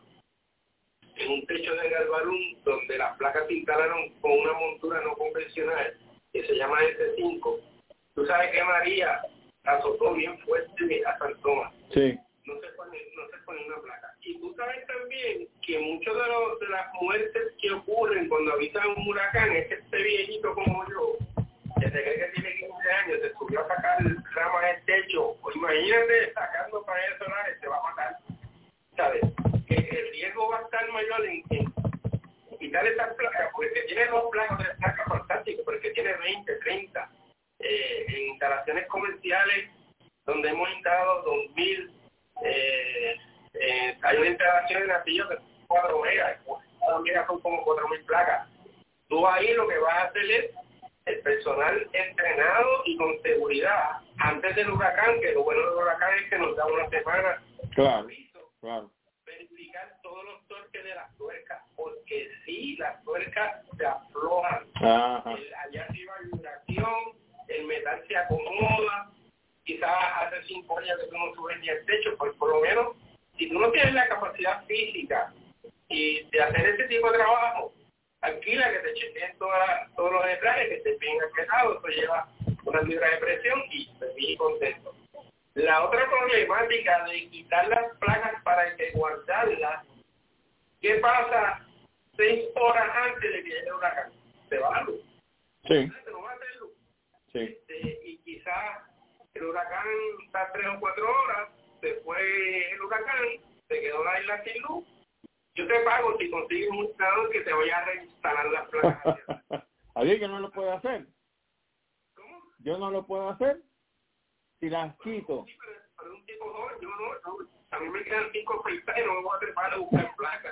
en un techo de Galvarún, donde las placas se instalaron con una montura no convencional, que se llama S cinco. Tú sabes que María azotó bien fuerte a San Tomás. Sí. No se pone, no se pone una placa. Y tú sabes también que muchas de, los, de las muertes que ocurren cuando habitan un huracán es que este viejito como yo, que se cree que tiene quince años, se subió a sacar ramas del techo, o imagínate sacando paneles solares, se va a matar. ¿Sabes? Que el riesgo va a estar mayor en, en quitar esas placas, porque tiene dos placas de placas fantásticas, porque tiene veinte, treinta. Eh, en instalaciones comerciales donde hemos instalado dos mil. Eh, eh, hay una instalación en Atillo que son cuatro megas, cada mega son como cuatro mil placas. Tú ahí lo que vas a hacer es el personal entrenado y con seguridad antes del huracán, que lo bueno del huracán es que nos da una semana. Claro, claro. Verificar todos los torques de las tuercas, porque si las tuercas se aflojan, el, allá arriba hay vibración, el metal se acomoda. Quizás hace cinco años que tú no subes ni el techo, pues por lo menos, si tú no tienes la capacidad física y de hacer ese tipo de trabajo, alquila que te chequeen toda, todos los detalles, que estés bien apretado, eso lleva una libra de presión y estoy bien contento. La otra problemática de quitar las placas para que guardarlas, ¿qué pasa seis horas antes de que llegue el huracán? Se va la luz. Sí. Se no va a hacer luz. Sí. Este, y quizás el huracán está tres o cuatro horas, se fue el huracán, se quedó la isla sin luz. Yo te pago si consigues un instalador que te vaya a reinstalar las placas. ¿Alguien que no lo puede hacer? ¿Cómo? Yo no lo puedo hacer si las quito. Sí, pero, pero un tipo joven, yo no, no. A mí me quedan cinco peitas y no me voy a trepar a buscar placas.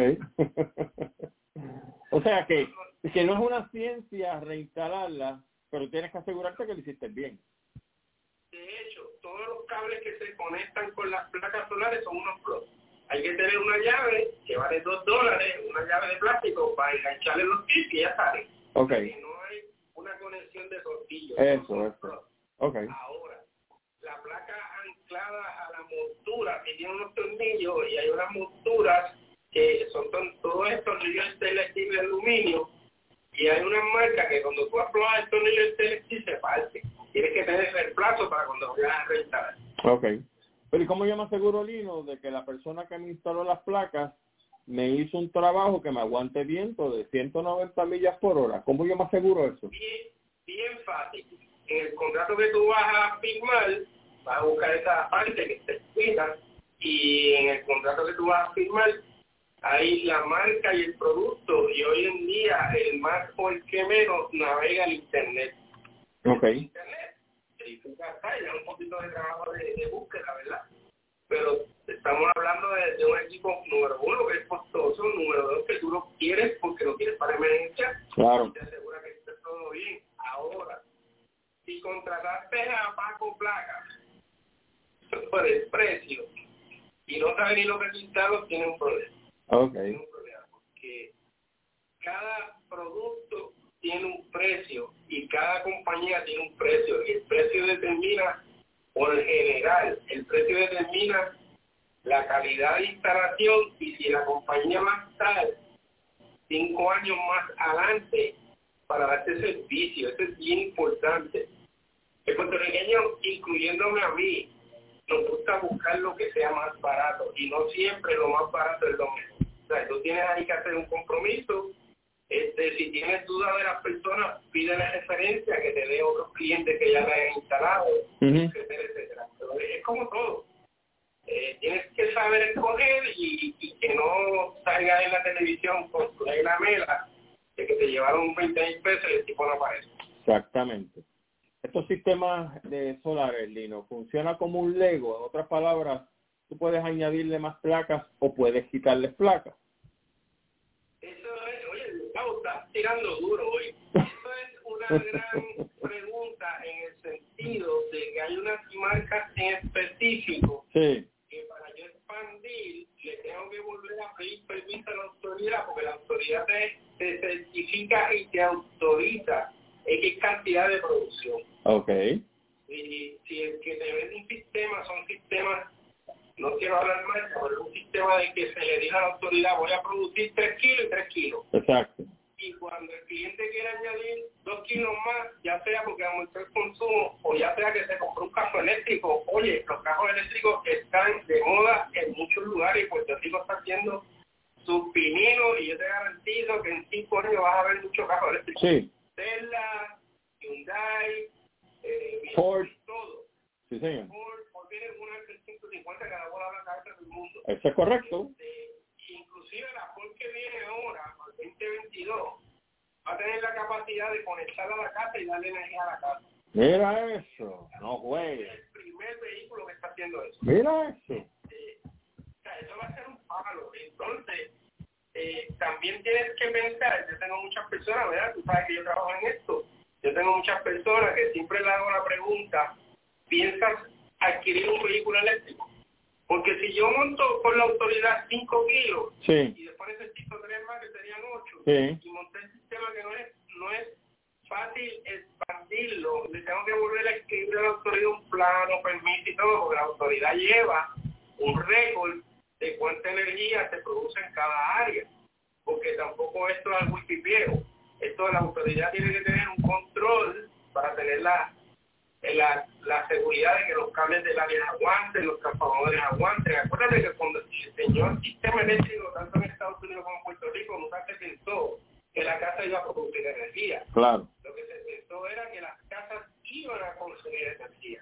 Ok. O sea que, que no es una ciencia reinstalarla, pero tienes que asegurarte que lo hiciste bien. De hecho, todos los cables que se conectan con las placas solares son unos pros. Hay que tener una llave que vale dos dólares, una llave de plástico para engancharle los tips y ya sale. Ok. Porque no hay una conexión de tornillos. Eso, eso. Ok. Ahora, la placa anclada a la montura que tiene unos tornillos y hay unas monturas que son todos estos tornillos stainless steel de aluminio y hay una marca que cuando tú aflojas el tornillo stainless steel se parte. Tienes que tener reemplazo para cuando vayas a rentar. Ok. Pero ¿y cómo yo me aseguro, Lino, de que la persona que me instaló las placas me hizo un trabajo que me aguante viento de ciento noventa millas por hora? ¿Cómo yo me aseguro eso? Bien, bien fácil. En el contrato que tú vas a firmar, vas a buscar esa parte que está escrita y en el contrato que tú vas a firmar hay la marca y el producto y hoy en día el más o el que menos navega el internet. Ok. El internet, verifica, hay un poquito de trabajo de, de búsqueda, ¿verdad? Pero estamos hablando de, de un equipo número uno que es costoso, número dos que tú lo quieres porque lo quieres para emergencia. Claro. Y te asegura que esté todo bien. Ahora, si contrataste a Paco Placa por el precio y no sabes ni lo que pintarlo, tiene un problema. Ok. Tiene un problema porque cada producto tiene un precio y cada compañía tiene un precio y el precio determina, por el general, el precio determina la calidad de instalación y si la compañía más tarde, cinco años más adelante, para darte servicio. Eso es bien importante. El puertorriqueño, incluyéndome a mí, nos gusta buscar lo que sea más barato y no siempre lo más barato es lo mejor. O sea, tú tienes ahí que hacer un compromiso. Este, si tienes dudas de las personas, pídele referencia, que te dé otros clientes que ya le hayan instalado, Uh-huh. etcétera, etcétera. Pero es como todo. Eh, tienes que saber escoger y, y que no salga en la televisión con tu la mela de que te llevaron veinte mil pesos y el tipo no aparece. Exactamente. Estos sistemas de solares, Lino, funciona como un Lego. En otras palabras, tú puedes añadirle más placas o puedes quitarles placas. Eso es, oye, Gustavo, estás tirando duro hoy. Eso es una gran pregunta en el sentido de que hay unas marcas en específico Sí. que para yo expandir le tengo que volver a pedir permiso a la autoridad porque la autoridad te, te certifica y te autoriza X cantidad de producción. Ok. Y si el que te vende un sistema son sistemas, no quiero hablar mal, pero es un sistema de que se le diga a la autoridad voy a producir tres kilos y tres kilos. Exacto. Y cuando el cliente quiere añadir dos kilos más, ya sea porque aumentó el consumo o ya sea que se compró un carro eléctrico, oye, los carros eléctricos están de moda en muchos lugares y Puerto Rico está haciendo sus pininos y yo te garantizo que en cinco años vas a ver muchos carros eléctricos. Sí. Tesla, Hyundai, eh, Ford. todo. Sí, señor. Ford, Ford tiene una trescientos cincuenta que la bola a la cabeza del mundo. Eso es correcto. Este, inclusive la Ford que viene ahora, para el veinte veintidós, va a tener la capacidad de conectar a la casa y darle energía a la casa. Mira eso. No juegues. Es el primer vehículo que está haciendo eso. Mira eso. Eh, o sea, eso va a ser un palo. Entonces, eh, también tienes que pensar, yo tengo muchas personas, ¿verdad? Tú sabes que yo trabajo en esto. Yo tengo muchas personas que siempre le hago la pregunta, ¿piensas adquirir un vehículo eléctrico? Porque si yo monto con la autoridad cinco kilos Sí. y después necesito tres más que serían ocho Sí. y monté el sistema que no es, no es fácil expandirlo, le tengo que volver a escribir a la autoridad un plano, permiso y todo, porque la autoridad lleva un récord de cuánta energía se produce en cada área, porque tampoco esto es algo wikipiedo. Esto la autoridad tiene que tener un control para tener la, la, la seguridad de que los cables del área aguanten, los transformadores aguanten. Acuérdate que cuando se diseñó el sistema eléctrico, tanto en Estados Unidos como en Puerto Rico, nunca se pensó que la casa iba a producir energía. Claro. Lo que se pensó era que las casas iban a consumir energía.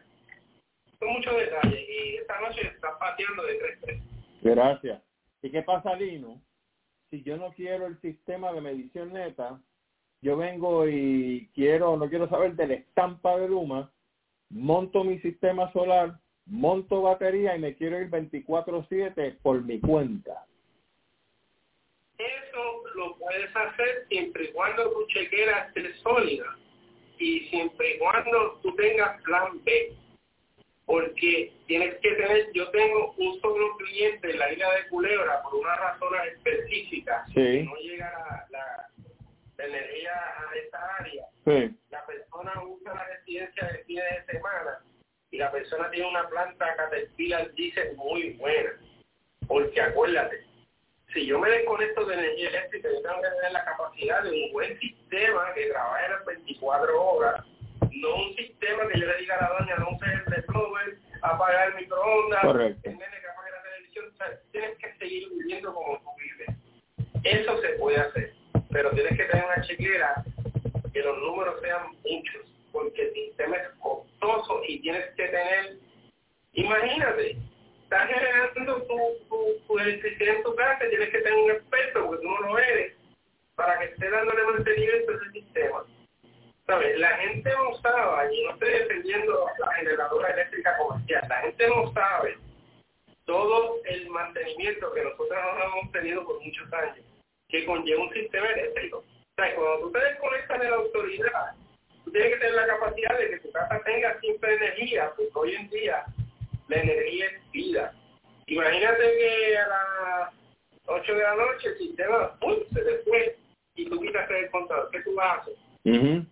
Son muchos detalles y esta noche está pateando de tres tres. Gracias. ¿Y qué pasa, Lino? Si yo no quiero el sistema de medición neta, yo vengo y quiero, no quiero saber de la estampa de Luma, monto mi sistema solar, monto batería y me quiero ir veinticuatro siete por mi cuenta. Eso lo puedes hacer siempre y cuando tu chequera esté sólida. y siempre y cuando tú tengas plan B, porque tienes que tener, yo tengo un solo cliente en la isla de Culebra por una razón específica, sí. que no llega la, la, la energía a esta área, sí. la persona usa la residencia de fines de semana y la persona tiene una planta Caterpillar diésel muy buena, porque acuérdate, si yo me desconecto de energía eléctrica, yo tengo que tener la capacidad de un buen sistema que trabaje las veinticuatro horas, no un sistema que yo le diga a la doña, no uses el desblower, apagar el microondas, correcto. el nene que apague la televisión, o sea, tienes que seguir viviendo como tú vives. Eso se puede hacer, pero tienes que tener una chequera que los números sean muchos, porque el sistema es costoso y tienes que tener, imagínate, estás generando tu, tu, tu electricidad en tu casa, tienes que tener un experto, porque tú no lo eres, para que esté dándole mantenimiento a ese sistema. ¿Sabes? La gente no sabe, y no estoy defendiendo la generadora eléctrica comercial, la gente no sabe todo el mantenimiento que nosotros no hemos tenido por muchos años, que conlleva un sistema eléctrico. O sea, cuando tú te desconectas de la autoridad, tú tienes que tener la capacidad de que tu casa tenga siempre energía, porque hoy en día la energía es vida. Imagínate que a las ocho de la noche el sistema ¡pum!, se te fue y tú quitas el contador. ¿Qué tú vas a hacer? Uh-huh.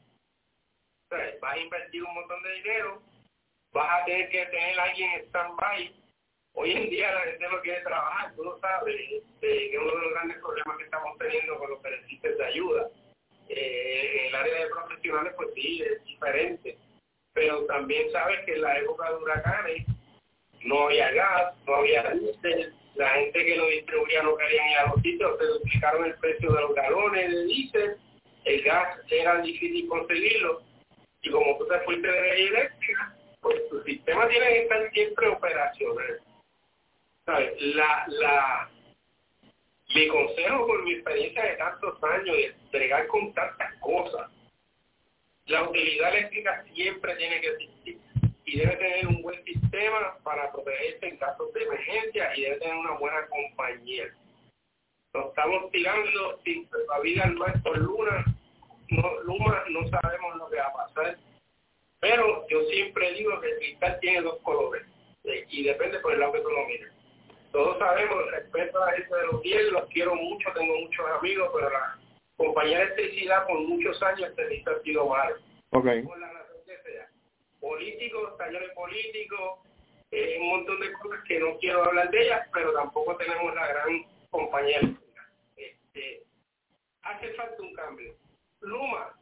O sea, vas a invertir un montón de dinero, vas a tener que tener a alguien en stand-by. Hoy en día la gente no quiere trabajar, tú lo sabes, este, que es uno de los grandes problemas que estamos teniendo con los beneficios de ayuda. Eh, en el área de profesionales, pues sí, es diferente, pero también sabes que en la época de huracanes no había gas, no había diésel, la gente que lo distribuía no quería ir a los sitios, se duplicaron el precio de los galones de diésel, el gas era difícil conseguirlo, y como tú te fuiste de energía eléctrica, pues tu sistema tiene que estar siempre operacional. ¿Sabes? La, la, mi consejo por mi experiencia de tantos años de entregar con tantas cosas, la utilidad eléctrica siempre tiene que existir y debe tener un buen sistema para protegerse en casos de emergencia y debe tener una buena compañía. Nos estamos tirando sin la vida al mar por luna, no, Luma, no sabemos lo que va a pasar, pero yo siempre digo que el cristal tiene dos colores eh, y depende por el lado que tú lo mires. Todos sabemos, respeto a la gente de los diez, los quiero mucho, tengo muchos amigos, pero la compañía de electricidad por muchos años este ha sido malo. Okay. Por la razón que sea. Políticos, talleres políticos, eh, un montón de cosas que no quiero hablar de ellas, pero tampoco tenemos la gran compañía eléctrica. Este, hace falta un cambio. Luma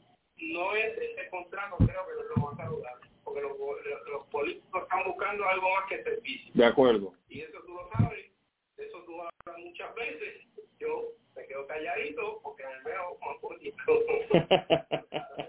no es ese contrato, creo que no es lo más saludable, porque los, los, los políticos están buscando algo más que servicio. De acuerdo. Y eso tú lo sabes, de eso tú hablas muchas veces. Yo me quedo calladito porque me veo más bonito.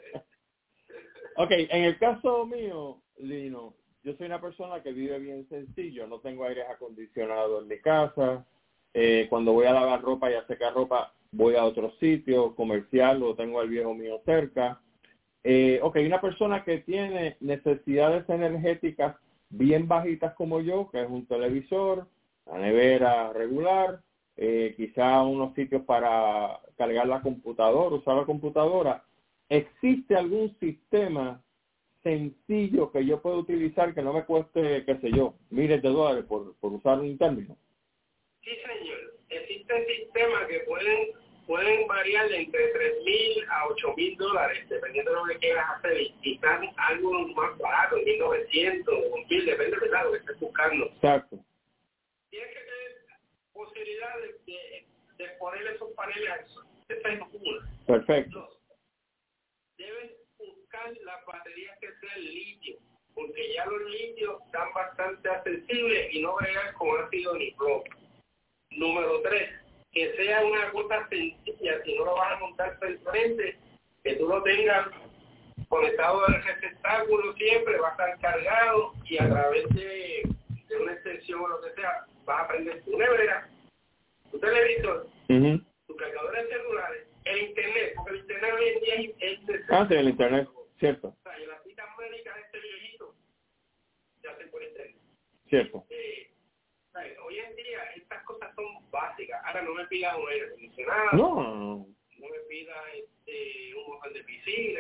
Ok, en el caso mío, Lino, yo soy una persona que vive bien sencillo, no tengo aires acondicionados en mi casa, eh, cuando voy a lavar ropa y a secar ropa voy a otro sitio comercial o tengo al viejo mío cerca. Eh, ok, una persona que tiene necesidades energéticas bien bajitas como yo, que es un televisor, la nevera regular, eh, quizá unos sitios para cargar la computadora, usar la computadora. ¿Existe algún sistema sencillo que yo pueda utilizar que no me cueste, qué sé yo, miles de dólares por, por usar un término? Sí, señor. Existen sistemas que pueden pueden variar de entre tres mil a ocho mil dólares, dependiendo de lo que quieras hacer. Y quizás algo más barato, mil novecientos o mil, depende de lo que estés buscando. Exacto. Tienes que tener posibilidad de, de, de poner esos paneles a eso. Esa es una. Perfecto. Dos, debes buscar las baterías que sean litio, porque ya los litios están bastante accesibles y no bregar con ácido ni plomo. Número tres, que sea una cosa sencilla, si no lo vas a montar frente, que tú lo tengas conectado al receptáculo siempre, va a estar cargado y a través de, de una extensión o lo que sea, vas a prender tu nevera, tu televisor, uh-huh. tus cargadores celulares, el internet, porque el internet hoy en día es necesario. Ah, sí, el internet, cierto. O sea, y las citas médicas de este viejito se hacen por internet. Cierto. Eh, hoy en día estas cosas son básicas. Ahora no me pidas un aire acondicionado, no, no, no. no me pidas este, un motor de piscina,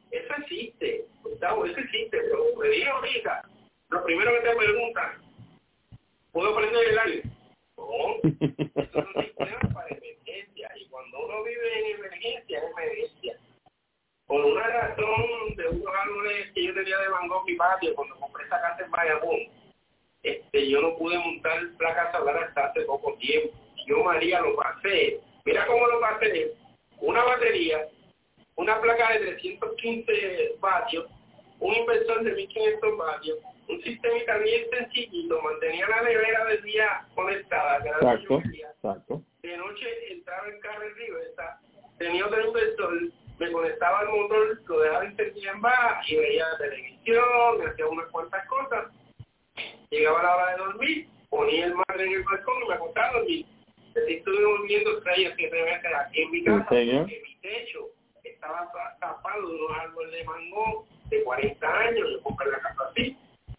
Eso existe, Gustavo, eso existe, pero me digo ahorita, lo primero que te preguntan, ¿puedo prender el aire? No, eso es un sistema para emergencia, y cuando uno vive en emergencia, es emergencia. Por una razón de unos árboles que yo tenía de mango en mi patio, cuando compré esa casa en Bayamón, este, yo no pude montar placas solares hasta hace poco tiempo. Yo, María, lo pasé. Mira cómo lo pasé. Una batería, una placa de trescientos quince vatios, un inversor de mil quinientos vatios, un sistema bien sencillito, mantenía la nevera del día conectada, que era Exacto, de día. exacto. De noche entraba el carro en reversa, tenía otro inversor, me conectaba al motor, lo dejaba encendido en baja y veía televisión, hacía unas cuantas cosas. Llegaba la hora de dormir, ponía el madre en el balcón y me acostaba a dormir. Así estuve durmiendo tres o siete veces aquí en mi casa, ¿En porque mi techo estaba tapado de unos árboles de mango de cuarenta años, yo compré la casa así.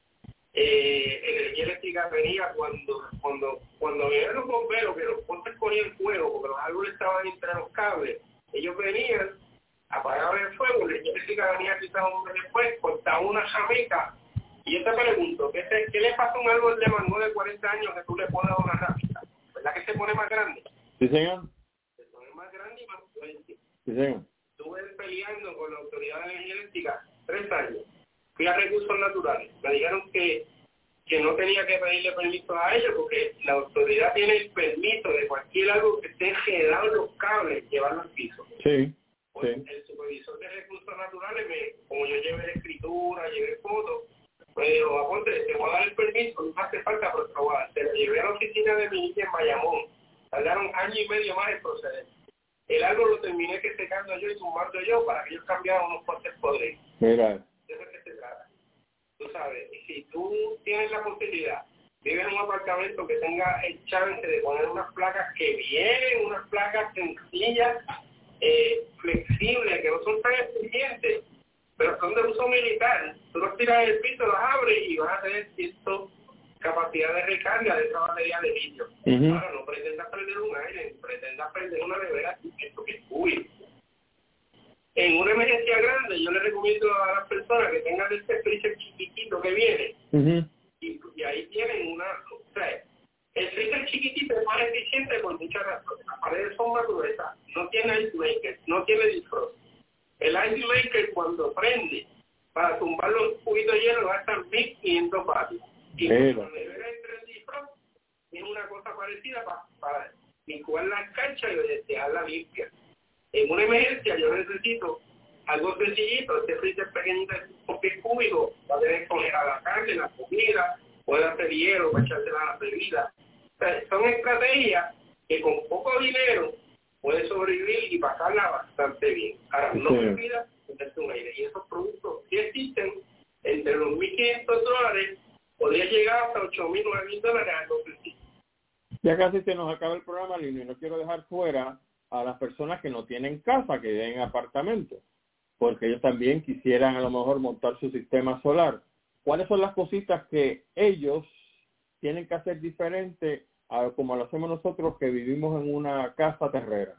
Eh, energía eléctrica venía cuando cuando cuando venían los bomberos, que los postes cogían fuego, porque los árboles estaban entre los cables, ellos venían, apagaban el fuego, la energía eléctrica venía quizás un mes después, cortaba una jamita. Y yo te pregunto, ¿qué, te, ¿qué le pasa a un árbol de mango de cuarenta años que tú le pones una ramita? ¿Verdad que se pone más grande? Sí, señor. Se pone más grande y más fuerte. Sí, señor. Estuve peleando con la Autoridad de Energía Eléctrica tres años. Fui a Recursos Naturales. Me dijeron que, que no tenía que pedirle permiso a ellos porque la autoridad tiene el permiso de cualquier algo que esté enredado en los cables, llevarlo al piso. Sí. Pues sí. el supervisor de Recursos Naturales, me, como yo llevé la escritura, llevé fotos, me dijo, Aponte, te voy a dar el permiso, no hace falta, pero te lo voy a dar. Te lo llevé a la oficina de mi hija en Bayamón. Tardaron año y medio más en proceder. El árbol lo terminé que secando yo y tumbando yo para que ellos cambiaran unos postes podridos. Mira. De eso es que se trata. Tú sabes, y si tú tienes la posibilidad, vives en un apartamento que tenga el chance de poner unas placas que vienen, unas placas sencillas, eh, flexibles, que no son tan exigentes, pero son de uso militar. Tú los tiras del piso, las abres y vas a tener cierta capacidad de recarga de esa batería de litio. Uh-huh. Ahora, no pretendas prender un aire, pretendas prender una nevera, esto que es uy. En una emergencia grande, yo le recomiendo a las personas que tengan este freezer chiquitito que viene, uh-huh. y, y ahí tienen una, o sea, el freezer chiquitito es más eficiente por muchas razones. Las paredes son más gruesas, no tiene ice maker, no tiene defrost. El ice maker cuando prende, para tumbar los cubitos de hielo, va a estar mil quinientos vatios. Y cuando la nevera entra en defrost, es una cosa parecida para, para vincular la cancha y dejarla limpia. En una emergencia yo necesito algo sencillito, este freezer pequeñito de cinco pies cúbicos, va a tener que poner a la carne, la comida, puede hacer hielo para echársela a la bebida. O sea, son estrategias que con poco dinero puede sobrevivir y pasarla bastante bien. Ahora, no me olvides meterse un aire. Y esos productos sí existen, entre los mil quinientos dólares, podría llegar hasta ocho mil, nueve mil dólares a conseguir. Ya casi se nos acaba el programa, Lino, y no quiero dejar fuera a las personas que no tienen casa, que viven en apartamentos, porque ellos también quisieran a lo mejor montar su sistema solar. ¿Cuáles son las cositas que ellos tienen que hacer diferente a como lo hacemos nosotros que vivimos en una casa terrera?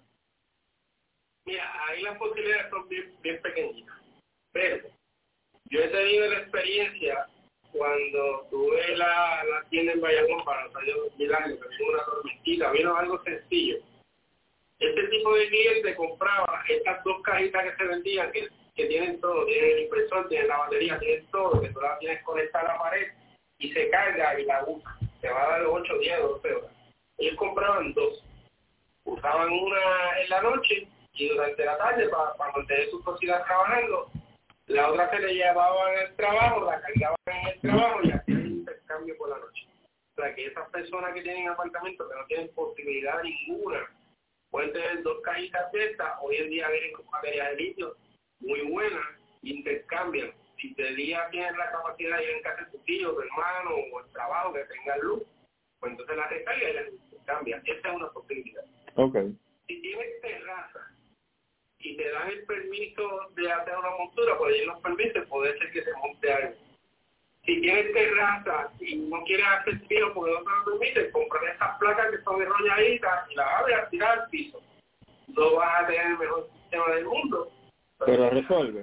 Mira, ahí las posibilidades son bien, bien pequeñitas, pero yo he tenido la experiencia cuando tuve la, la tienda en Bayamón para los años dos mil años, que vino una tormentita, vino algo sencillo. Este tipo de cliente compraba estas dos cajitas que se vendían, que, que tienen todo, tienen el impresor, tienen la batería, tienen todo, que tú la tienes conectada a la pared y se carga y la usa. Te va a dar ocho, diez, doce horas. Ellos compraban dos. Usaban una en la noche y durante la tarde para, para mantener sus cositas trabajando. La otra se le llevaban al trabajo, la cargaban en el trabajo y hacían un intercambio por la noche. O sea que esas personas que tienen apartamentos que no tienen posibilidad ninguna, pueden tener dos cajitas de estas, hoy en día vienen con baterías de litio muy buenas, intercambian. Si de día tienes la capacidad de ir en casa de tu tío, tu hermano o el trabajo que tenga luz, pues entonces la recarga y la intercambia. Esa es una posibilidad. Okay. Si tienes terraza y te dan el permiso de hacer una montura, pues ellos los permiten, puede ser que se monte algo. Si tienes terraza y no quieres hacer filo porque no te lo permiten, comprar esas placas que son enrolladitas y las abres a tirar al piso. No vas a tener el mejor sistema del mundo. Pero, pero resuelve. Puedes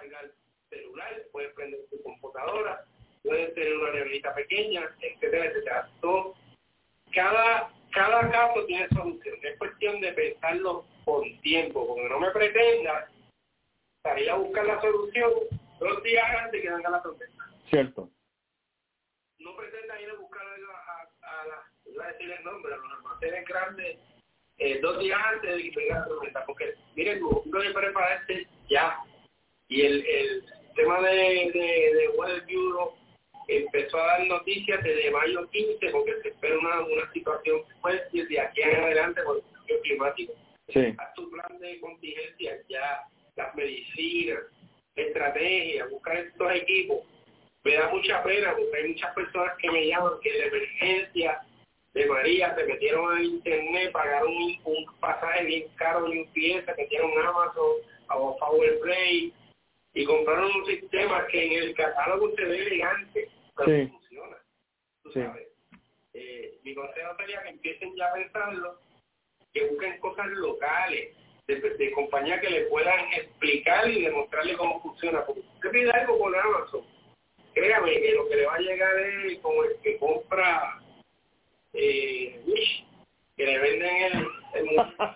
cargar celular, puedes prender tu computadora, puedes tener una neverita pequeña, etcétera, etcétera. Todo, cada, cada caso tiene solución. Es cuestión de pensarlo con tiempo, porque no me pretenda salir a buscar la solución dos días antes que venga la tormenta. Cierto. No pretenda ir a buscar a, a, a la, iba a decir el nombre, a los almacenes grandes eh, dos días antes de que venga la tormenta, porque miren, uno debe prepararse ya. Y el, el tema de, de, de Weather Bureau empezó a dar noticias desde mayo quince, porque se espera una, una situación fuerte desde aquí en adelante por el cambio climático. Sí. Haz tu plan de contingencia ya, las medicinas, estrategias, buscar estos equipos. Me da mucha pena porque hay muchas personas que me llaman que de emergencia de María se metieron al internet, pagaron un, un pasaje bien caro de limpieza, metieron Amazon o PowerPlay y compraron un sistema que en el catálogo se ve elegante, pero sí. no funciona. Tú sí. sabes. Eh, mi consejo sería que empiecen ya a pensarlo, que busquen cosas locales, de, de compañías que le puedan explicar y demostrarle cómo funciona. Porque usted pide algo por Amazon, créame que lo que le va a llegar es como el que compra eh, Wish, que le venden el, el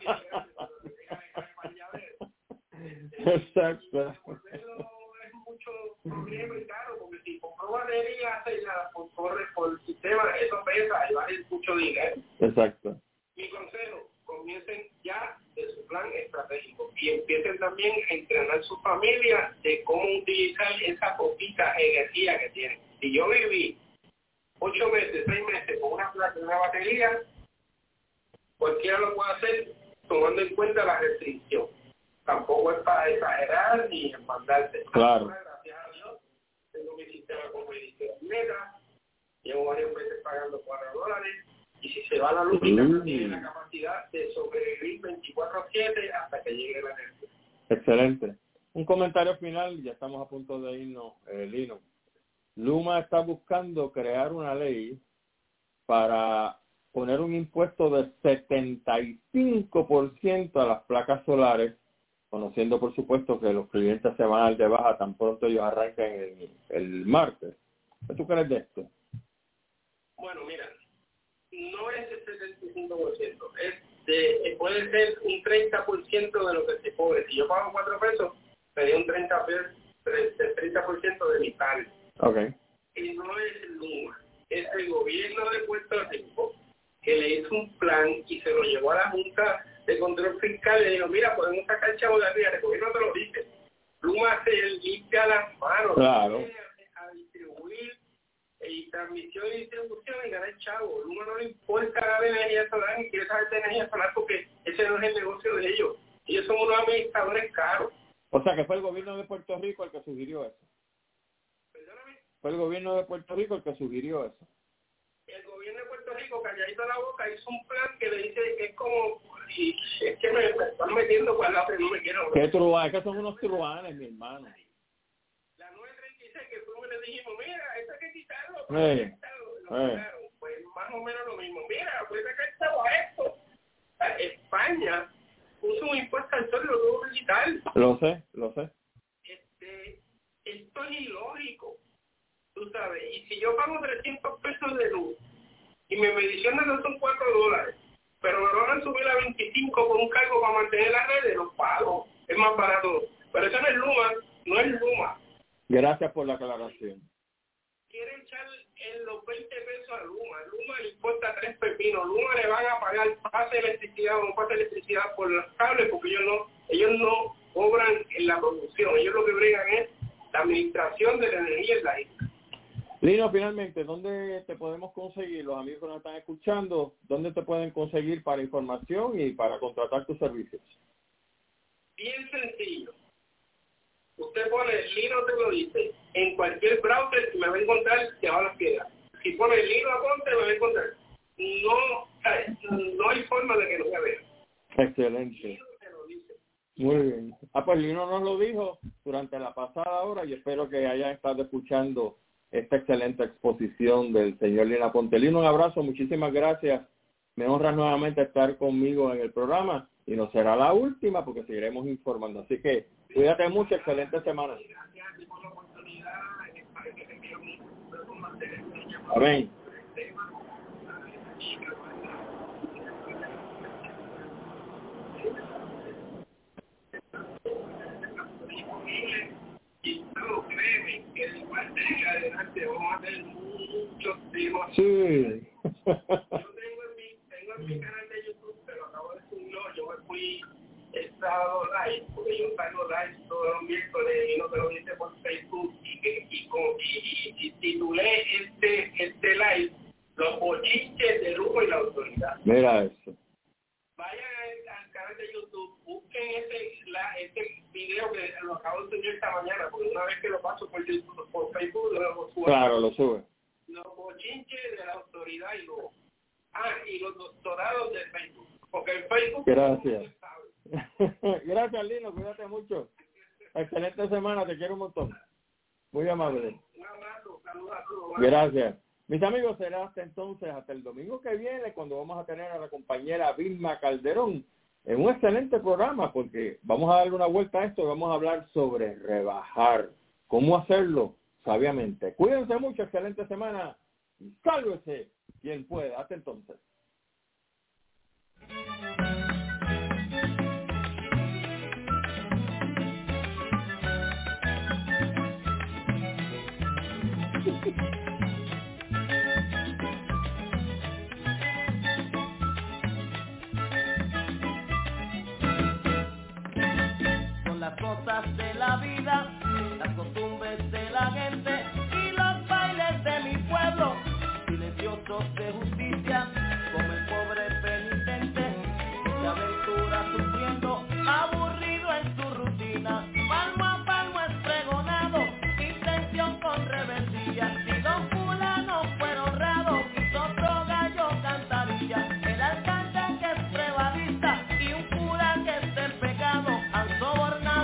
Exacto. Es mucho problema y caro, porque si compró batería por corre por el sistema, eso pesa y vale mucho dinero. Exacto. Mi consejo, comiencen ya de su plan estratégico y empiecen también a entrenar su familia de cómo utilizar esa poquita energía que tienen. Si yo viví ocho meses, seis meses con una placa, una batería, cualquiera lo puede hacer tomando en cuenta la restricción. Tampoco es para exagerar ni mandarte. Claro. Gracias a Dios, tengo mi sistema con medición mega, llevo varios meses pagando cuatro dólares, y si se va la luz, mm. tiene la capacidad de sobrevivir veinticuatro siete hasta que llegue la energía. Excelente. Un comentario final, ya estamos a punto de irnos, eh, Lino. Luma está buscando crear una ley para poner un impuesto de setenta y cinco por ciento a las placas solares, conociendo por supuesto que los clientes se van al de baja tan pronto ellos arrancan el, el martes. ¿Qué tú crees de esto? Bueno, mira, no es el setenta y cinco por ciento, es de, puede ser un treinta por ciento de lo que se cobre. Si yo pago cuatro pesos, sería un treinta por ciento de mi pago. Okay. Y no es el Luma, es el gobierno de Puerto Rico que le hizo un plan y se lo llevó a la Junta de Control Fiscal y le dijo, mira, podemos sacar chavo de arriba, el gobierno te lo dice. Luma se limpia las manos, claro, a, a distribuir y transmisión y distribución y ganar chavo. Luma no le importa ganar energía solar ni quiere saber de energía solar porque ese no es el negocio de ellos. Ellos son unos administradores caros. O sea que fue el gobierno de Puerto Rico el que sugirió eso. Perdóname. Fue el gobierno de Puerto Rico el que sugirió eso. El gobierno de Puerto Rico, calladito la boca, hizo un plan que le dice que es como, y es que me, me están metiendo por la que no me quiero. ¿Qué truanes? Que son unos truanes, mi hermano. La nueve treinta y seis que fuimos y le dijimos, mira, esto hay que quitarlo, hey, hay quitarlo. Lo hey. quitaron. Pues más o menos lo mismo. Mira, pues sacar chavo a esto. España puso un impuesto al sol y lo tuvo que quitar. Lo sé, lo sé. Este, esto es ilógico. Tú sabes, y si yo pago trescientos pesos de luz y mi medición de luz son cuatro dólares, pero me van a subir a veinticinco por un cargo para mantener las redes, los pago, es más barato. Pero eso no es Luma, no es Luma. Gracias por la aclaración. Quieren echar en los veinte pesos a Luma, Luma le importa tres pepinos, Luma le van a pagar pase de electricidad o no pase de electricidad por los cables porque ellos no, ellos no cobran en la producción, ellos lo que bregan es la administración de la energía en la isla. Lino, finalmente, ¿dónde te podemos conseguir? Los amigos que nos están escuchando, ¿dónde te pueden conseguir para información y para contratar tus servicios? Bien sencillo. Usted pone Lino te lo dice, en cualquier browser me va a encontrar debajo de las piedras. Si pone Lino Aponte me va a encontrar. No, no hay forma de que no me vea. Excelente. Lino te lo dice. Muy bien. Ah, pues Lino nos lo dijo durante la pasada hora y espero que hayan estado escuchando esta excelente exposición del señor Lino Aponte. Lino, un abrazo, muchísimas gracias. Me honra nuevamente estar conmigo en el programa y no será la última porque seguiremos informando. Así que cuídate mucho, excelente semana. Amén. Y no, créeme, que igual de adelante vamos a tener muchos temas. Sí. Yo tengo en mi, tengo en mi canal de YouTube, pero acabo de subirlo, yo me fui el sábado live, porque yo salgo live todos los miércoles y no te lo dice por Facebook, y, y, y, y, y, y titulé este, este live, Los bochinches de lujo y la autoridad. Mira eso. Vayan al, al canal de YouTube, busquen ese, la, ese video que lo acabo de subir esta mañana, porque una vez que lo paso por YouTube, por Facebook, lo subo. Claro, lo sube. Los bochinches de la autoridad y luego. Ah, y los doctorados de Facebook. Porque en Facebook... Gracias. Gracias, Lino, cuídate mucho. Excelente semana, te quiero un montón. Muy amable. Un abrazo, saludos a todos. Gracias. Mis amigos, será hasta entonces, hasta el domingo que viene, cuando vamos a tener a la compañera Vilma Calderón en un excelente programa, porque vamos a darle una vuelta a esto y vamos a hablar sobre rebajar, cómo hacerlo sabiamente. Cuídense mucho, excelente semana y sálvese quien pueda. Hasta entonces. Las cosas de la vida, las costumbres de la gente y los bailes de mi pueblo, silenciosos de justicia, como el pobre penitente, se aventura sufriendo, aburrido en su rutina, palmo a palmo espregonado, intención con rebeldía, si don fulano fuera honrado, quizá otro gallo cantaría, el alcalde que es prevalista y un cura que es del pecado, han sobornado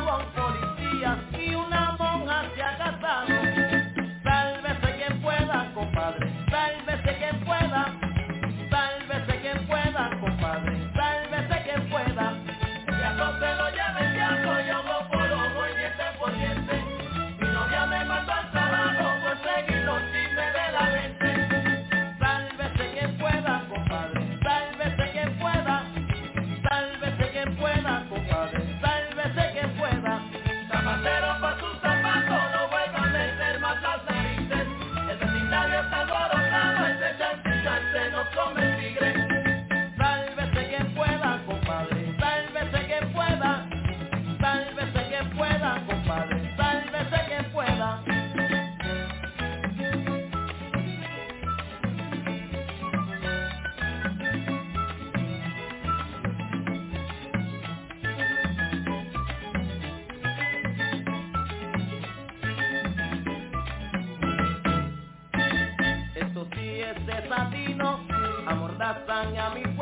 y una monja se ha casado. Sálvese quien pueda, compadre, sálvese quien pueda, sálvese quien pueda, compadre, sálvese quien pueda. Ya no se lo lleve el diablo, yo lo por ojo y diente por diente. Mi novia me mandó al trabajo por seguir los chismes de la gente. Sálvese quien pueda, compadre, sálvese quien pueda, sálvese quien pueda, compadre, sálvese quien pueda. Zapatero pa' sus zapatos, no vuelva a meter más las narices. El vecindario está alborotado, ese chance chance no come el tigre. Sálvese quien pueda, compadre, sálvese quien pueda, sálvese quien pueda, compadre, sálvese quien pueda. Esto sí es desatino, amordazan a mi